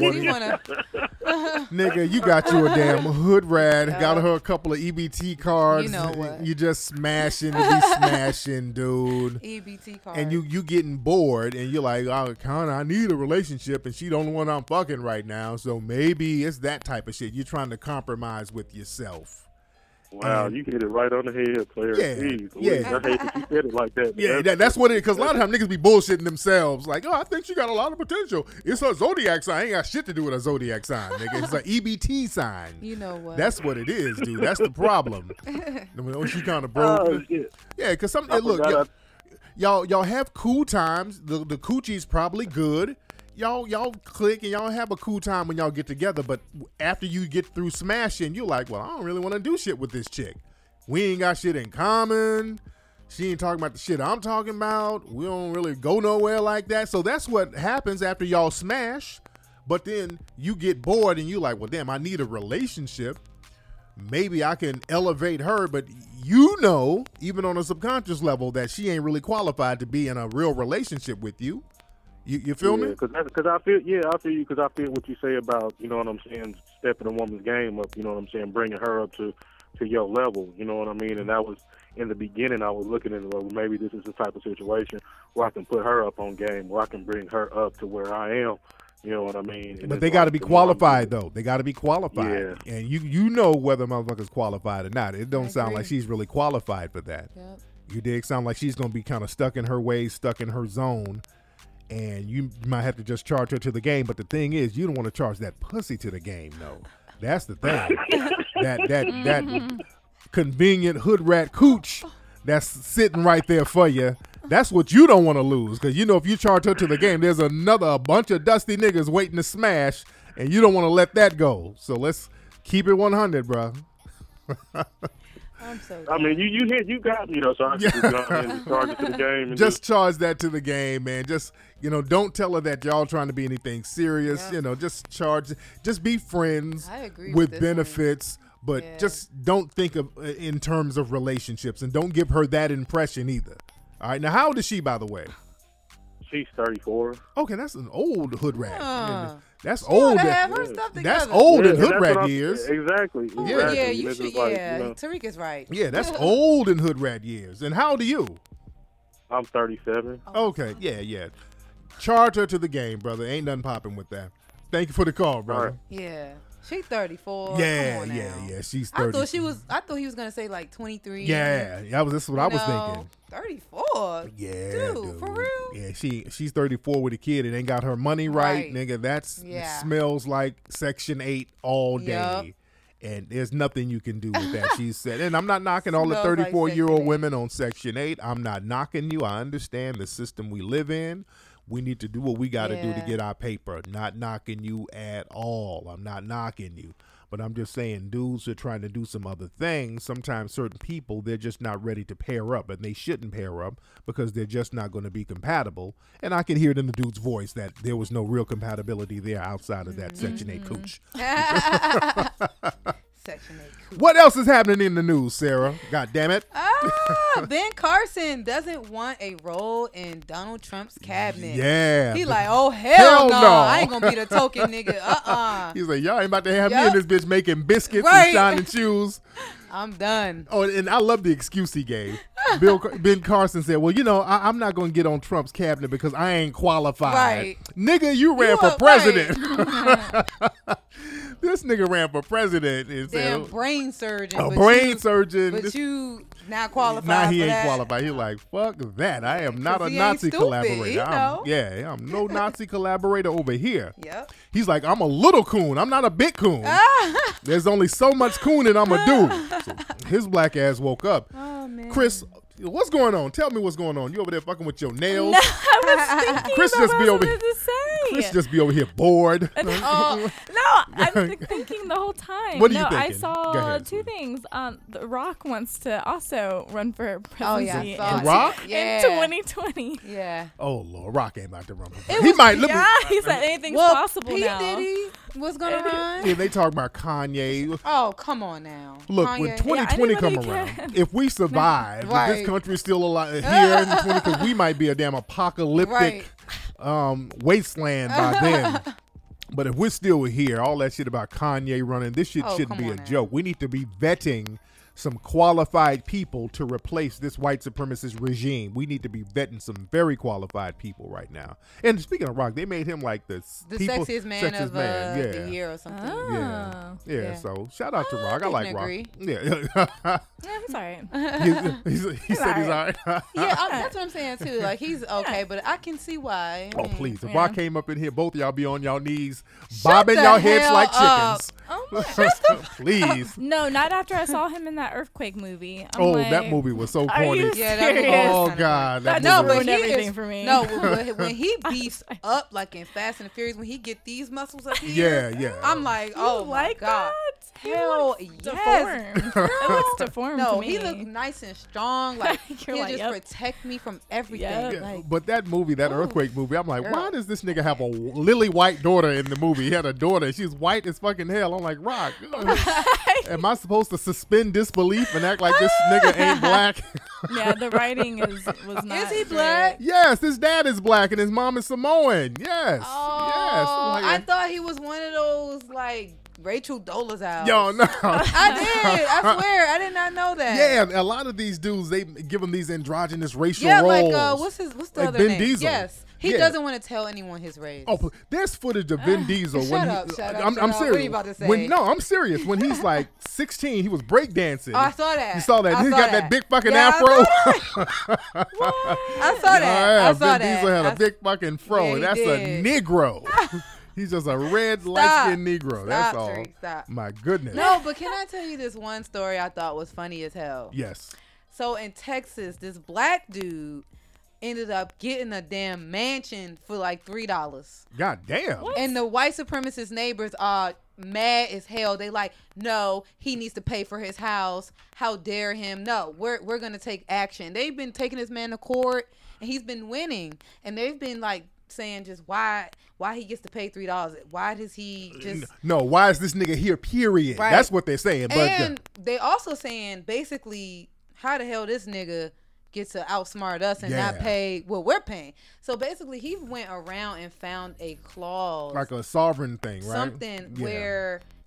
one. Nigga, you got you a damn hood rat. Got her a couple of EBT cards. You know what? You just smashing to be smashing, dude. EBT cards. And you getting bored, and you're like, oh, Connor, I need a relationship, and she don't know what I'm fucking right now. So maybe it's that type of shit. You're trying to compromise with yourself. Wow, you hit it right on the head, player. Yeah, Jeez, yeah. I hate that you said it like that. Yeah, that's what it is. Because a lot of times niggas be bullshitting themselves. Like, oh, I think she got a lot of potential. It's her zodiac sign. Ain't got shit to do with a zodiac sign, nigga. It's an EBT sign. You know what? That's what it is, dude. That's the problem. When she kind of broke. Oh, shit. Yeah, because look, y'all have cool times. The coochie's probably good. Y'all click and y'all have a cool time when y'all get together, but after you get through smashing, you're like, well, I don't really want to do shit with this chick. We ain't got shit in common. She ain't talking about the shit I'm talking about. We don't really go nowhere like that. So that's what happens after y'all smash. But then you get bored and you're like, well, damn, I need a relationship. Maybe I can elevate her, but even on a subconscious level, that she ain't really qualified to be in a real relationship with you. You feel me? Because I feel you. Because I feel what you say about, you know what I'm saying, stepping a woman's game up. You know what I'm saying, bringing her up to your level. You know what I mean? And that was in the beginning. I was looking at well, maybe this is the type of situation where I can put her up on game, where I can bring her up to where I am. You know what I mean? And but they got to be qualified, though. They got to be qualified. Yeah. And you know whether motherfucker's qualified or not. It don't sound like she's really qualified for that. Yep. You dig? Sound like she's going to be kind of stuck in her ways, stuck in her zone. And you might have to just charge her to the game. But the thing is, you don't want to charge that pussy to the game, though. That's the thing. that convenient hood rat cooch that's sitting right there for you. That's what you don't want to lose. Because, if you charge her to the game, there's a bunch of dusty niggas waiting to smash. And you don't want to let that go. So let's keep it 100, bro. I'm so I mean, you got me, though, so I can just go and charge it to the game. And just charge that to the game, man. Just, don't tell her that y'all trying to be anything serious. Yeah. Just charge, just be friends I agree with this benefits, but just don't think of in terms of relationships, and don't give her that impression either. All right, now how old is she, by the way? She's 34. Okay, that's an old hood rat. That's She old. oughta have her stuff That's together. old in Yeah, hood that's rat what I'm- years. Exactly. Yeah, you It's should. just like, Tariq is right. Yeah, that's old in hood rat years. And how old are you? I'm 37. Okay, yeah. Charge her to the game, brother. Ain't nothing popping with that. Thank you for the call, brother. Yeah. She's 34. Yeah, Come on yeah, now. yeah. She's 30. I thought he was gonna say like 23. Yeah, this is what I was thinking. 34. Yeah, dude, for real. Yeah, she's 34 with a kid and ain't got her money right. Nigga. That's smells like Section 8 all day. Yep. And there's nothing you can do with that. She said, and I'm not knocking all the 34-year-old women on Section 8. I'm not knocking you. I understand the system we live in. We need to do what we got to do to get our paper. Not knocking you at all. I'm not knocking you. But I'm just saying dudes are trying to do some other things. Sometimes certain people, they're just not ready to pair up. And they shouldn't pair up because they're just not going to be compatible. And I can hear it in the dude's voice that there was no real compatibility there outside of that Section 8 cooch. Section 8 cooch. What else is happening in the news, Sarah? God damn it. Ben Carson doesn't want a role in Donald Trump's cabinet. Yeah. He like, oh, hell no. I ain't going to be the token nigga. He's like, y'all ain't about to have me in this bitch making biscuits and shining shoes. I'm done. Oh, and I love the excuse he gave. Ben Carson said, well, I'm not going to get on Trump's cabinet because I ain't qualified. Right. Nigga, you ran for president. This nigga ran for president. And damn brain surgeon. A brain surgeon. But you not qualified. Now he ain't qualified. He's like, fuck that. I am not a Nazi collaborator. I'm no Nazi collaborator over here. Yep. He's like, I'm a little coon. I'm not a big coon. There's only so much cooning I'm going to do. So his black ass woke up. Oh, man. Chris, what's going on? Tell me what's going on. You over there fucking with your nails? No, I was thinking Chris about just what be I over was to say. Chris just be over here bored. No, I'm thinking the whole time. What are you thinking? I Go saw ahead. two things. The Rock wants to also run for presidency The Rock? in 2020. Yeah. Oh, Lord. Rock ain't about to run for president. He might. He said anything's possible P. now. Diddy was going to run. Yeah, they talk about Kanye. Oh, come on now. Look, Kanye. when 2020 come around, if we survive, if this country is still alive here in 20, because we might be a damn apocalyptic wasteland by then. But if we're still here, all that shit about Kanye running, this shit shouldn't be a joke. We need to be vetting some qualified people to replace this white supremacist regime. We need to be vetting some very qualified people right now. And speaking of Rock, they made him like the sexiest man of the year or something. Oh. Yeah. So shout out to Rock. I like Rock. Yeah. He's all right. He said he's all right. That's what I'm saying too. Like he's okay, but I can see why. Oh please! If Rock came up in here, both of y'all be on y'all knees, bobbing y'all heads like chickens. Oh please. No, not after I saw him in that earthquake movie. I'm like, that movie was so corny. Are you serious? Oh God, that ruined everything for me. No, when he beefs up like in Fast and the Furious, when he get these muscles up here, I'm like, oh my God. Hell yes. It looks deformed. No, to me. he looks nice and strong. Like he'll just protect me from everything. Yep. Like, but that movie, that earthquake movie, I'm like, why does this nigga have a lily white daughter in the movie? He had a daughter. She's white as fucking hell. I'm like, Rock, am I supposed to suspend disbelief and act like this nigga ain't black? Yeah, the writing was not. Is he black? Yes, his dad is black and his mom is Samoan. Yes. Oh, yes. I thought he was one of those like Rachel Dolezal. Yo, no. I did. I swear. I did not know that. Yeah, a lot of these dudes, they give them these androgynous racial roles. Like what's the other Ben name? Diesel. Yes. He doesn't want to tell anyone his race. Oh, there's footage of Vin Diesel. Shut up. I'm serious. What are you about to say? I'm serious. When he's like 16, he was breakdancing. Oh, I saw that. You saw that? He got that big fucking afro. I saw that. Vin Diesel had a big fucking fro. Yeah, That's a Negro. He's just a red, light-skinned Negro. That's all. Stop. My goodness. No, but can I tell you this one story I thought was funny as hell? Yes. So in Texas, this black dude ended up getting a damn mansion for like $3. God damn. What? And the white supremacist neighbors are mad as hell. They like, no, he needs to pay for his house. How dare him? No, we're gonna take action. They've been taking this man to court, and he's been winning. And they've been like saying just why he gets to pay $3. Why does he just why is this nigga here? Period. Right. That's what they're saying. But and they also saying basically, how the hell this nigga gets to outsmart us and not pay what we're paying. So basically, he went around and found a clause, like a sovereign thing, right? Something where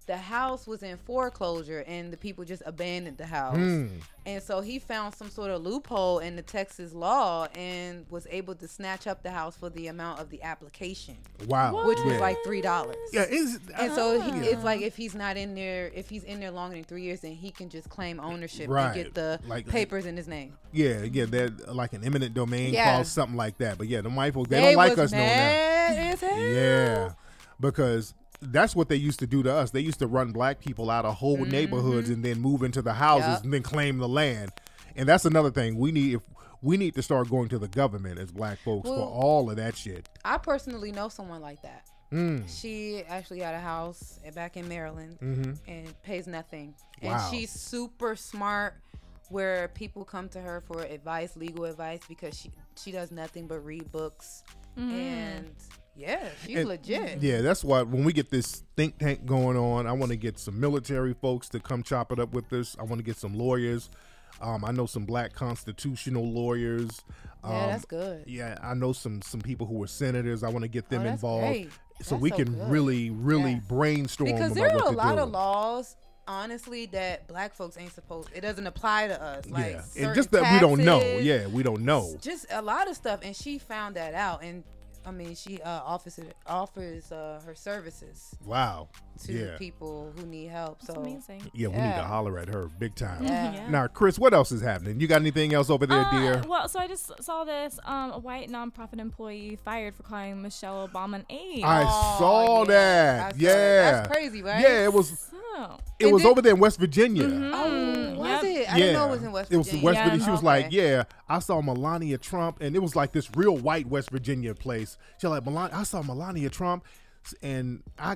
the house was in foreclosure and the people just abandoned the house. And so he found some sort of loophole in the Texas law and was able to snatch up the house for the amount of the application. Wow. Which was like $3. Yeah, and so it's like if he's not in there, if he's in there longer than 3 years, then he can just claim ownership and get the papers in his name. Yeah, they're like an eminent domain clause, something like that. But yeah, the white folks, they don't was like us knowing that. as hell. Yeah, because that's what they used to do to us. They used to run black people out of whole neighborhoods and then move into the houses and then claim the land. And that's another thing we need to start going to the government as black folks for all of that shit. I personally know someone like that. She actually got a house back in Maryland and pays nothing. And she's super smart, where people come to her for advice, legal advice, because she does nothing but read books. And yeah, she's legit. Yeah, that's why when we get this think tank going on, I want to get some military folks to come chop it up with us. I want to get some lawyers. I know some black constitutional lawyers. Yeah, that's good. Yeah, I know some people who are senators. I want to get them involved, great. So we can really brainstorm. Because about there are what a lot do. of laws, honestly, that black folks ain't supposed. It doesn't apply to us. Like and just that taxes, we don't know. Yeah, we don't know. Just a lot of stuff, and she found that out, and I mean, she offers her services. Wow. To people who need help. That's amazing. Yeah, we need to holler at her big time. Yeah. Now, Chris, what else is happening? You got anything else over there, dear? Well, so I just saw this a white nonprofit employee fired for calling Michelle Obama an ape. I saw that. That's crazy, right? Yeah, it was. Oh. It was over there in West Virginia. Oh, was it? I didn't know it was in West Virginia. It was West Virginia. She was like, yeah, I saw Melania Trump, and it was like this real white West Virginia place. She was like, I saw Melania Trump, and I'm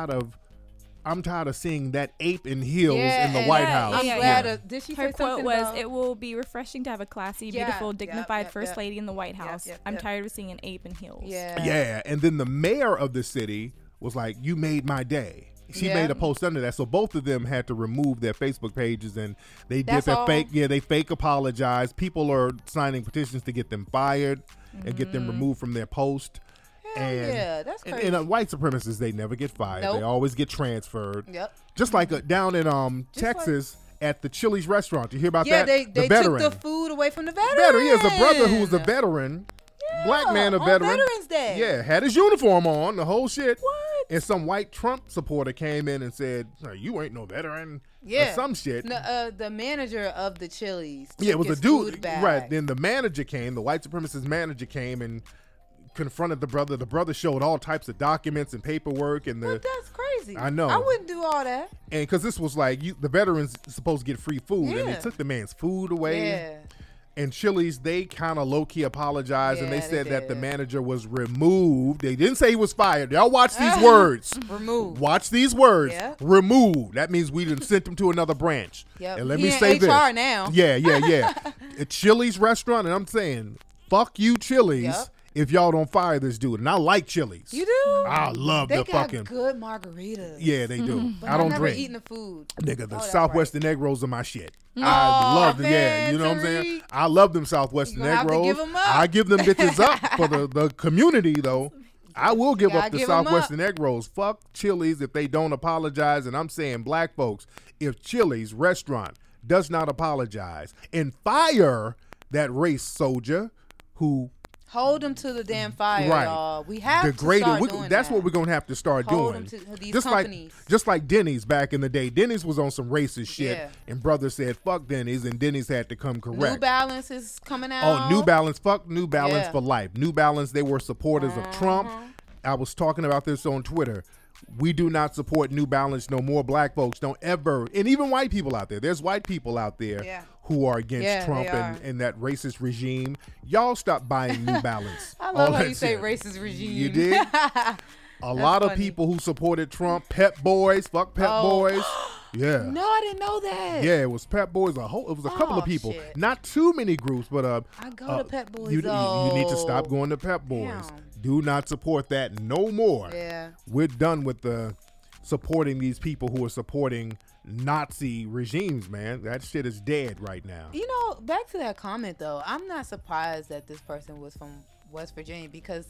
tired of seeing that ape in heels in the White House. I'm glad. Did she say her quote something was, about... "It will be refreshing to have a classy, beautiful, dignified first lady in the White House. I'm tired of seeing an ape in heels." Yeah, and then the mayor of the city was like, "You made my day." She made a post under that, so both of them had to remove their Facebook pages, and they did their fake. Yeah, they fake apologized. People are signing petitions to get them fired and get them removed from their post. Yeah, that's crazy. And white supremacists, they never get fired. They always get transferred. Yep. Just like down in Texas at the Chili's restaurant. You hear about that? Yeah, they veteran. took the food away from the veteran. He has a brother who was a veteran. Black man, a veteran. On Veterans Day. Yeah, had his uniform on, the whole shit. What? And some white Trump supporter came in and said, "You ain't no veteran." Yeah, or some shit. The manager of the Chili's. Yeah, it was a dude. Back. Right. Then the manager came. The white supremacist manager came and confronted the brother. The brother showed all types of documents and paperwork, and that's crazy. I know. I wouldn't do all that. And because this was like the veterans supposed to get free food, and they took the man's food away. Yeah. And Chili's, they kind of low-key apologized, and they said that the manager was removed. They didn't say he was fired. Y'all watch these words. Removed. Watch these words. Yeah. Removed. That means we done sent him to another branch. Yep. And let He me in say HR this. now. Yeah. A Chili's restaurant, and I'm saying, fuck you, Chili's, if y'all don't fire this dude. And I like Chili's. You do? I love the fucking. They got good margaritas. Yeah, they do. But I don't never drink. eating the food. Nigga, the Southwestern egg rolls are my shit. I love them. Yeah, you know what I'm saying? I love them Southwestern egg rolls. Give them up. I give them bitches up for the community, though. I will give up the Southwestern egg rolls. Fuck Chili's if they don't apologize. And I'm saying, black folks, if Chili's restaurant does not apologize and fire that race soldier who hold them to the damn fire, y'all. We have to degraded. start doing That's that. what we're gonna have to start hold doing. Them to these just companies. like Denny's back in the day. Denny's was on some racist shit, and brother said fuck Denny's, and Denny's had to come correct. New Balance is coming out. Oh, New Balance, fuck New Balance for life. New Balance, they were supporters of Trump. I was talking about this on Twitter. We do not support New Balance no more. Black folks don't ever, and even white people out there. There's white people out there who are against Trump and that racist regime. Y'all stop buying New Balance. I love how you say racist regime. You did? A lot of people who supported Trump, Pep Boys, fuck Pep Boys. Yeah. No, I didn't know that. Yeah, it was Pep Boys. It was a couple of people. Shit. Not too many groups, but I go to Pep Boys. You need to stop going to Pep Boys. Damn. Do not support that no more. Yeah. We're done with the supporting these people who are supporting Nazi regimes, man. That shit is dead right now. You know, back to that comment though, I'm not surprised that this person was from West Virginia because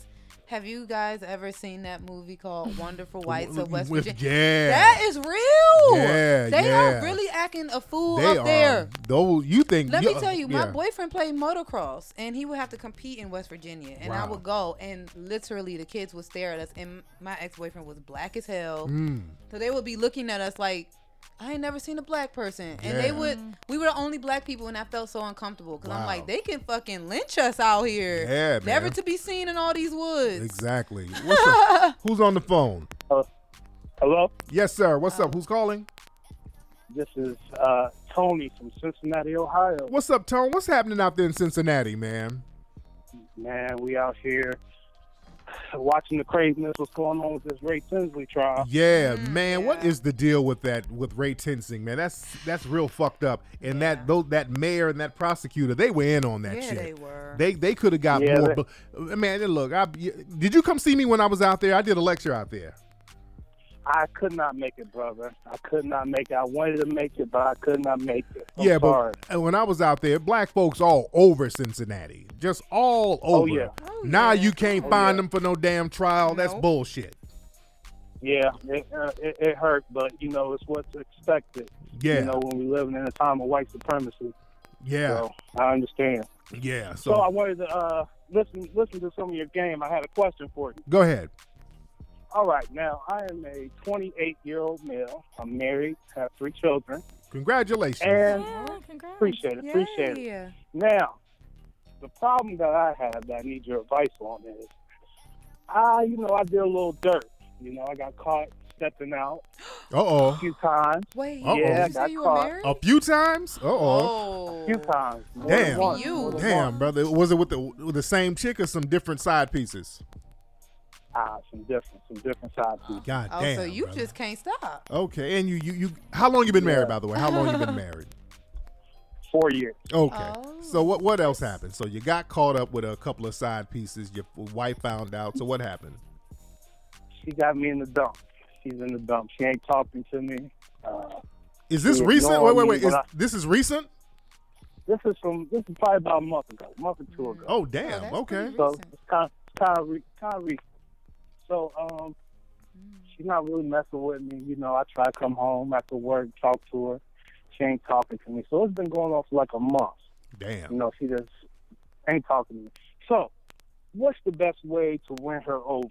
Have you guys ever seen that movie called Wonderful Whites of West With- Virginia? yeah. That is real. Yeah, They yeah. are really acting a fool They up there. Those you think? Let me tell you, my yeah. boyfriend played motocross, and he would have to compete in West Virginia, and I Wow. would go, and literally the kids would stare at us, and my ex-boyfriend was black as hell, so they would be looking at us like, I ain't never seen a black person, and Yeah. we were the only black people, and I felt so uncomfortable because I'm Wow. like, they can fucking lynch us out here, Yeah, never man. to be seen in all these woods. Exactly. What's up? Who's on the phone? Hello, Yes, sir. What's up? Who's calling? this is Tony from Cincinnati, Ohio. What's up, Tone? What's happening out there in Cincinnati, man? Man, we out here watching the craziness. What's going on with this Ray Tinsley trial? Yeah, man. yeah. What is the deal with Ray Tensing, man? That's real fucked up. And that mayor and that prosecutor, they were in on that Yeah, shit. they were. They could have got Yeah, more. Man, look, did you come see me when I was out there? I did a lecture out there. I could not make it, brother. I could not make it. I wanted to make it, but I could not make it. I'm Yeah, sorry. but when I was out there, black folks all over Cincinnati, just all over. yeah. Now you can't find yeah. them for no damn trial. That's Nope. bullshit. Yeah, it hurt, but you know it's what's expected. Yeah. You know when we living in a time of white supremacy. Yeah, So I understand. yeah. So I wanted to listen to some of your game. I had a question for you. Go ahead. All right, now I am a 28-year-old male. I'm married, have 3 children, Congratulations. and Yeah, congrats. appreciate it. Yeah. Now, the problem that I have that I need your advice on is, I did a little dirt. I got caught stepping out Uh-oh. a few times. Wait, Uh-oh. did Yeah, you got say you were caught. married? A few times? Uh-oh. Oh. A few times. More Damn. than once, You. more than Damn, once. brother. Was it with the same chick or some different side pieces? Some different side pieces. God Oh, damn. so you brother. just can't stop. Okay, and you how long you been married, by the way? How long you been married? 4 years. Okay. Oh. So what else happened? So you got caught up with a couple of side pieces. Your wife found out. So what happened? She got me in the dump. She's in the dump. She ain't talking to me. Is this Yeah, recent? no, Wait. when I- This is recent? This is probably about a month or 2 ago. Oh, damn. that's Okay. pretty So recent. it's kind of recent. So she's not really messing with me. I try to come home after work, talk to her. She ain't talking to me. So it's been going on for like a month. Damn. She just ain't talking to me. So what's the best way to win her over?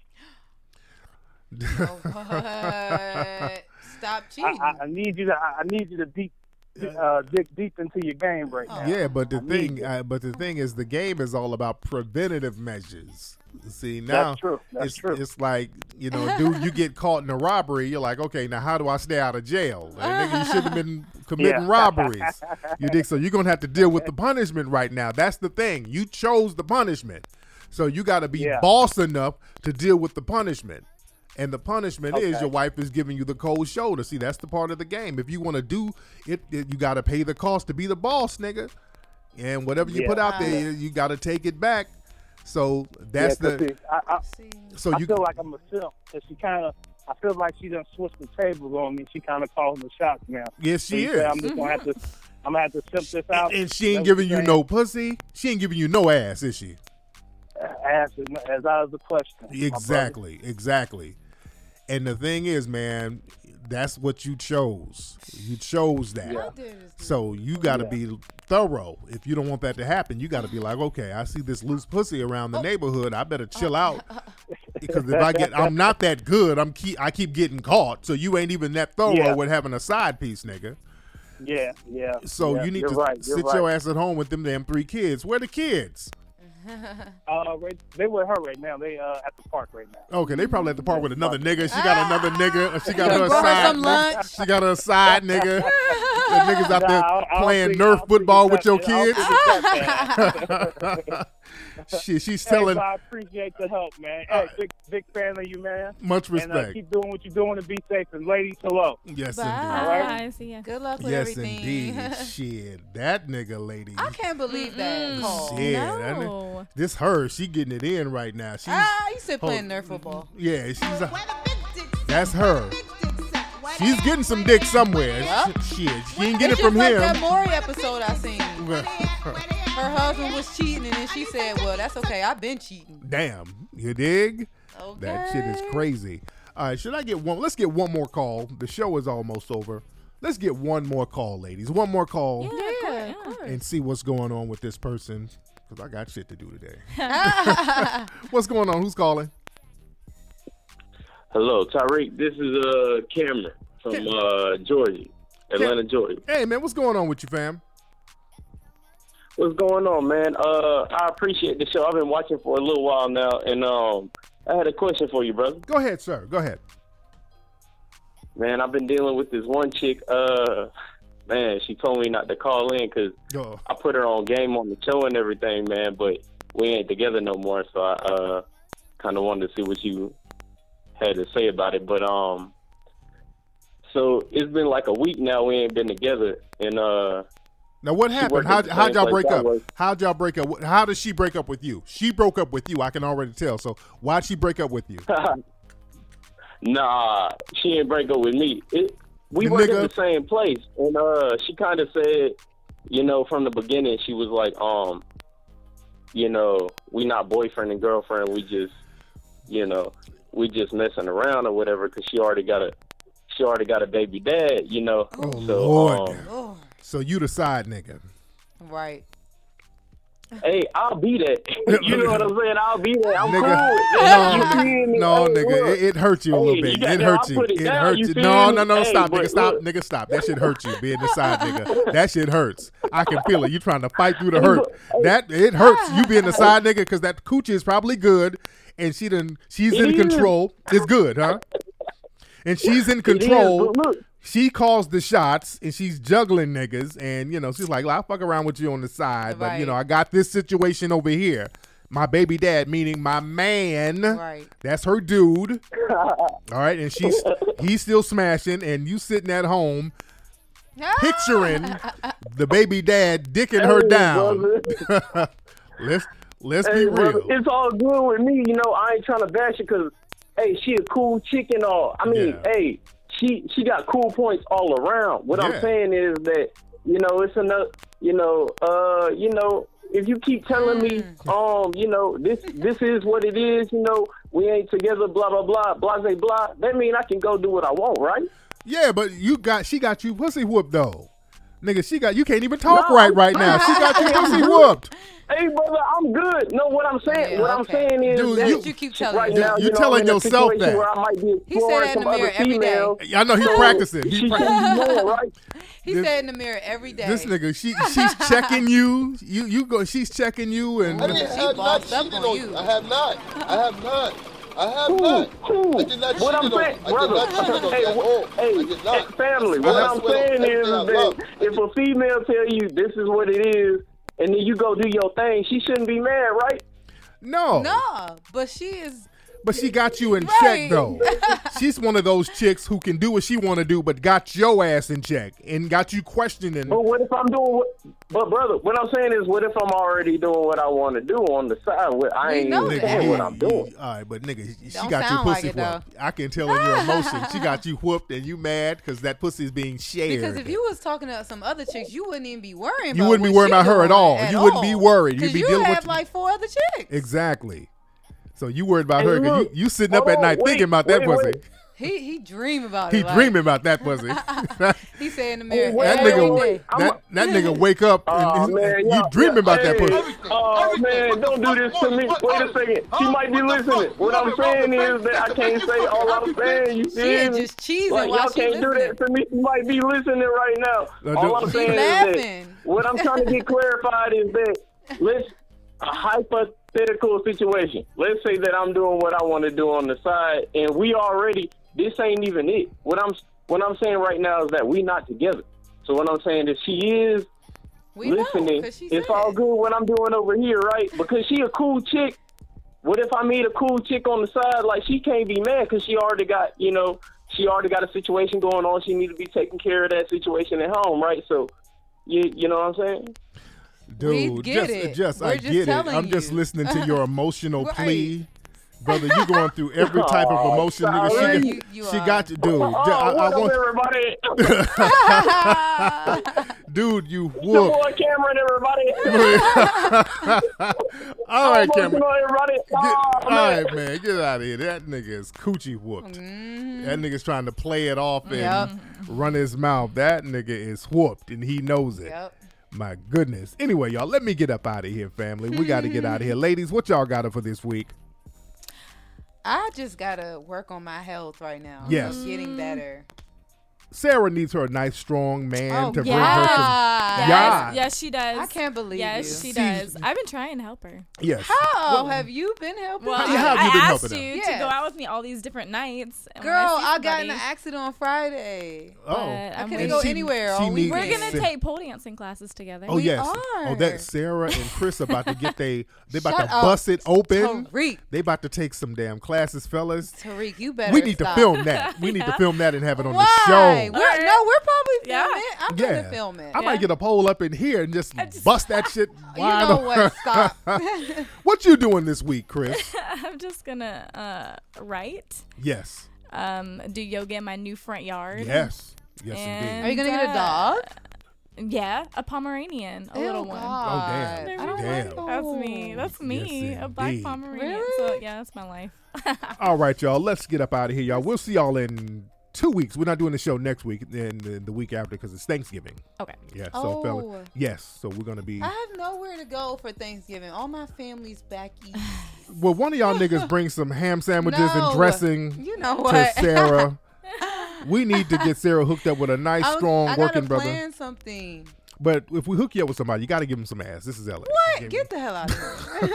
Oh, what? Stop cheating. I need you to dig deep into your game right now. Yeah, but the I need thing is, the game is all about preventative measures. See, now That's true. That's it's true. it's like, dude, you get caught in a robbery. You're like, okay, now how do I stay out of jail? Like, nigga, you shouldn't have been committing Yeah. robberies. You dig? So you're gonna have to deal with the punishment right now. That's the thing. You chose the punishment, so you got to be Yeah. boss enough to deal with the punishment. And the punishment is Okay. your wife is giving you the cold shoulder. See, that's the part of the game. If you want to do it, you got to pay the cost to be the boss, nigga. And whatever you Yeah. put out there, you got to take it back. So that's Yeah, 'cause the. see, I So I you. feel like I'm a simp because I feel like she done switched the tables on me. She kind of calling the shots now. Yes, So she you is. say I'm just gonna have to. I'm gonna have to simp this out. And she ain't That's what giving you you're no pussy. She ain't giving you no ass, is she? saying? Ask as out of the question. my brother. Exactly. And the thing is, man, that's what you chose. You chose that. Yeah. How dare this dude? So you got to be thorough. If you don't want that to happen, you got to be like, okay, I see this loose pussy around the neighborhood. I better chill out because I'm not that good. I keep getting caught. So you ain't even that thorough Yeah. with having a side piece, nigga. Yeah. So yeah, you need you're to right, you're sit right. your ass at home with them damn 3 kids. Where the kids? They with her right now. They at the park right now. Okay, they probably at the park with another nigga. She got another nigga. Or she got her Brought her side. some lunch. She got her side nigga. That niggas out Nah, there I don't playing think- I Nerf don't football think with your it's that- I don't kids. think it's that bad. Shit, she's Hey, telling so I appreciate the help, man. Hey, big fan of you, man. much And respect. keep doing what you're doing and be safe. And ladies, hello. Yes, Bye. indeed. See ya. Good luck with Yes, everything. indeed. Shit, that nigga lady. I can't believe that call. Yeah, that No. this her. She getting it in right now. She's You said playing Nerf football. yeah. That's her. She's getting some dick somewhere. Yep. Shit, she ain't getting It's it from just like him. that Maury episode I seen. Her husband was cheating, and then she said, "Well, that's okay. I've been cheating." Damn, you dig? Okay. That shit is crazy. All right, should I get one? Let's get one more call. The show is almost over. Let's get one more call, ladies. One more call. Yeah, of course. And see what's going on with this person, because I got shit to do today. What's going on? Who's calling? Hello, Tyreek. This is Cameron from Georgia, Atlanta, Georgia. Hey, man, what's going on with you, fam? What's going on, man? I appreciate the show. I've been watching for a little while now, and I had a question for you, brother. Go ahead, sir. Go ahead. Man, I've been dealing with this one chick. Man, she told me not to call in because I put her on game on the show and everything, man, but we ain't together no more, so I kind of wanted to see what you had to say about it. But so it's been like a week now we ain't been together, and now what happened? How'd y'all break up? How'd y'all break up? How did she break up with you? She broke up with you, I can already tell. So why'd she break up with you? Nah, she didn't break up with me. We work at the same place, and she kind of said, you know, from the beginning, she was like, you know, we not boyfriend and girlfriend. We just, you know, we just messing around or whatever. Because she already got a baby dad, you know. Oh so, Lord. So you the side nigga, right? Hey, I'll be that. You know what I'm saying? I'll be that. I'm nigga, cool with that. No, nigga, it hurt you a little bit. It hurt you. It hurt you. No, stop, nigga, stop, nigga, stop. That shit hurt you, being the side nigga. That shit hurts. I can feel it. You trying to fight through the hurt. That it hurts. You being the side nigga because that coochie is probably good, and she's in control. It's good, huh? And she's in control. She calls the shots, and she's juggling niggas, and, you know, she's like, I'll fuck around with you on the side, but, you know, I got this situation over here. My baby dad, meaning my man, that's her dude, all right, and he's still smashing, and you sitting at home picturing the baby dad dicking her down. Let's be real. It's all good with me, you know, I ain't trying to bash it, because, hey, she a cool chick and all. I mean, hey. She got cool points all around. What I'm saying is that, you know, it's enough, you know, if you keep telling me, you know, this is what it is, you know, we ain't together, blah, blah, blah, blah, blah, blah, that mean I can go do what I want, right? Yeah, but she got you pussy whooped, though. Nigga, you can't even talk right now. She got you pussy whooped. Hey, brother, I'm good. No, what I'm saying, I'm saying is, dude, you keep telling right now, you're telling yourself that. Where I might be he said that in the mirror every day. I know he's practicing. Right? He said in the mirror every day. This nigga, she's checking you. You go. She's checking you, and I have not cheated on you. I have not. I did not cheat on you. Hey, family, what I'm saying is that if a female tell you this is what it is, and then you go do your thing, she shouldn't be mad, right? No, but she is. But she got you in check, though. She's one of those chicks who can do what she want to do, but got your ass in check and got you questioning. But what if I'm doing but brother, what I'm saying is, what if I'm already doing what I want to do on the side? I ain't even saying what I'm doing. All right, but nigga, she got you pussy whooped. I can tell in your emotion. She got you whooped and you mad because that pussy is being shared. Because if you was talking to some other chicks, you wouldn't even be worrying about You wouldn't be worried about her at all. You wouldn't be worried. You'd be dealing with. You have like 4 other chicks. Exactly. So you worried about her because you sitting up at night thinking about that pussy. He dream about it. He dreaming about that pussy. He say in the mirror that nigga wake up and you dreaming about that pussy. Oh man, don't do this to me. Wait a second. She might be listening. What I'm saying is that I can't say all I'm saying. You see me? Just cheesing like, while y'all she can't do that to me. She might be listening right now. All I'm saying is that what I'm trying to get clarified is that a hypothetical situation. Let's say that I'm doing what I want to do on the side, and this ain't even it. What I'm saying right now is that we not together. So what I'm saying is she is listening. It's all good what I'm doing over here, right? Because she a cool chick. What if I meet a cool chick on the side? Like, she can't be mad because she already got a situation going on. She need to be taking care of that situation at home, right? So, you know what I'm saying? Dude, I get it. I'm just listening to your emotional plea. Brother, you going through every type of emotion, nigga. She got you, dude. I want everybody. Dude, you whooped. Your boy Cameron, everybody. All right, Cameron. Everybody. All right, man. Get out of here. That nigga is coochie whooped. That nigga's trying to play it off and run his mouth. That nigga is whooped, and he knows it. Yep. My goodness. Anyway, y'all, let me get up out of here, family. We got to get out of here. Ladies, what y'all got up for this week? I just gotta work on my health right now. Yes. I'm getting better. Sarah needs her a nice, strong man to bring her some. Yes, she does. I can't believe you. Yes, she does. I've been trying to help her. Yes. How have you been helping? Well, How have you been helping I asked you to go out with me all these different nights. Girl, I got in an accident on Friday. I couldn't go anywhere all week. We're gonna take pole dancing classes together. Oh, yes. Oh, that Sarah and Chris about to get they about to bust it open. Tariq. They about to take some damn classes, fellas. Tariq, you better We need stop. to film that. We need to film that and have it on the show. We're probably filming it. I'm gonna film it. I might get a pole up in here and just bust that shit wide You know what? Stop. What you doing this week, Chris? I'm just gonna write. Yes. Do yoga in my new front yard. Yes. Yes, indeed. Are you gonna get a dog? Yeah, a Pomeranian, a little one. Oh, damn. I don't Damn. like That's me. That's me. Yes, a black indeed. Pomeranian. Really? So yeah, that's my life. All right, y'all. Let's get up out of here, y'all. We'll see y'all in 2 weeks. We're not doing the show next week and the week after because it's Thanksgiving. Okay. Yeah. So, fella, yes. So we're gonna be. I have nowhere to go for Thanksgiving. All my family's back east. Well, one of y'all niggas bring some ham sandwiches and No. dressing You know to what? Sarah. We need to get Sarah hooked up with a nice, strong, I working gotta brother. plan something. But if we hook you up with somebody, you got to give him some ass. This is LA. What? Get the hell out of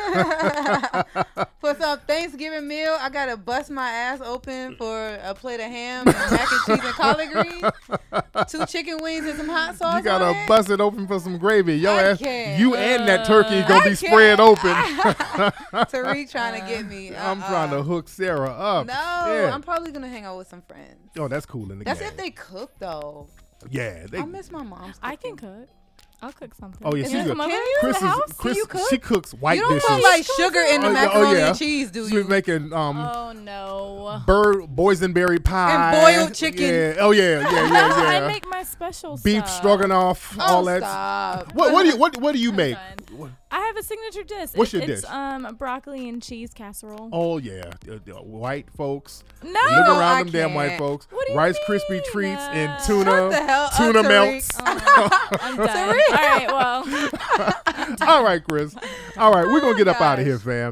here. For some Thanksgiving meal, I gotta bust my ass open for a plate of ham and mac and cheese and collard greens, 2 chicken wings and some hot sauce. You gotta on it. bust it open for some gravy. Your ass, can't. you and that turkey gonna be spread open. Tariq trying to get me. I'm trying to hook Sarah up. No, Yeah. I'm probably gonna hang out with some friends. Oh, that's cool in the That's game. if they cook though. Yeah, I miss my mom's cooking. I can cook. I'll cook something. Oh yeah, If she's you good. come over Can to you? the Chris house? is Chris. you cook? She cooks white You don't dishes. put like sugar in the macaroni and cheese, do She you? was making Oh no. boysenberry pie And boiled chicken. Yeah. Oh yeah. I make my special Beef stuff. stroganoff. all that. Stop. What do you make? I have a signature dish. What's your It's dish? broccoli and cheese casserole. Oh yeah, white folks. No, live around I them damn white can't. folks. What do you Rice mean? Krispie treats and Shut tuna the hell up, tuna Tariq. melts. I'm done. All right, well. All right, Chris. All right, we're gonna get up out of here, fam.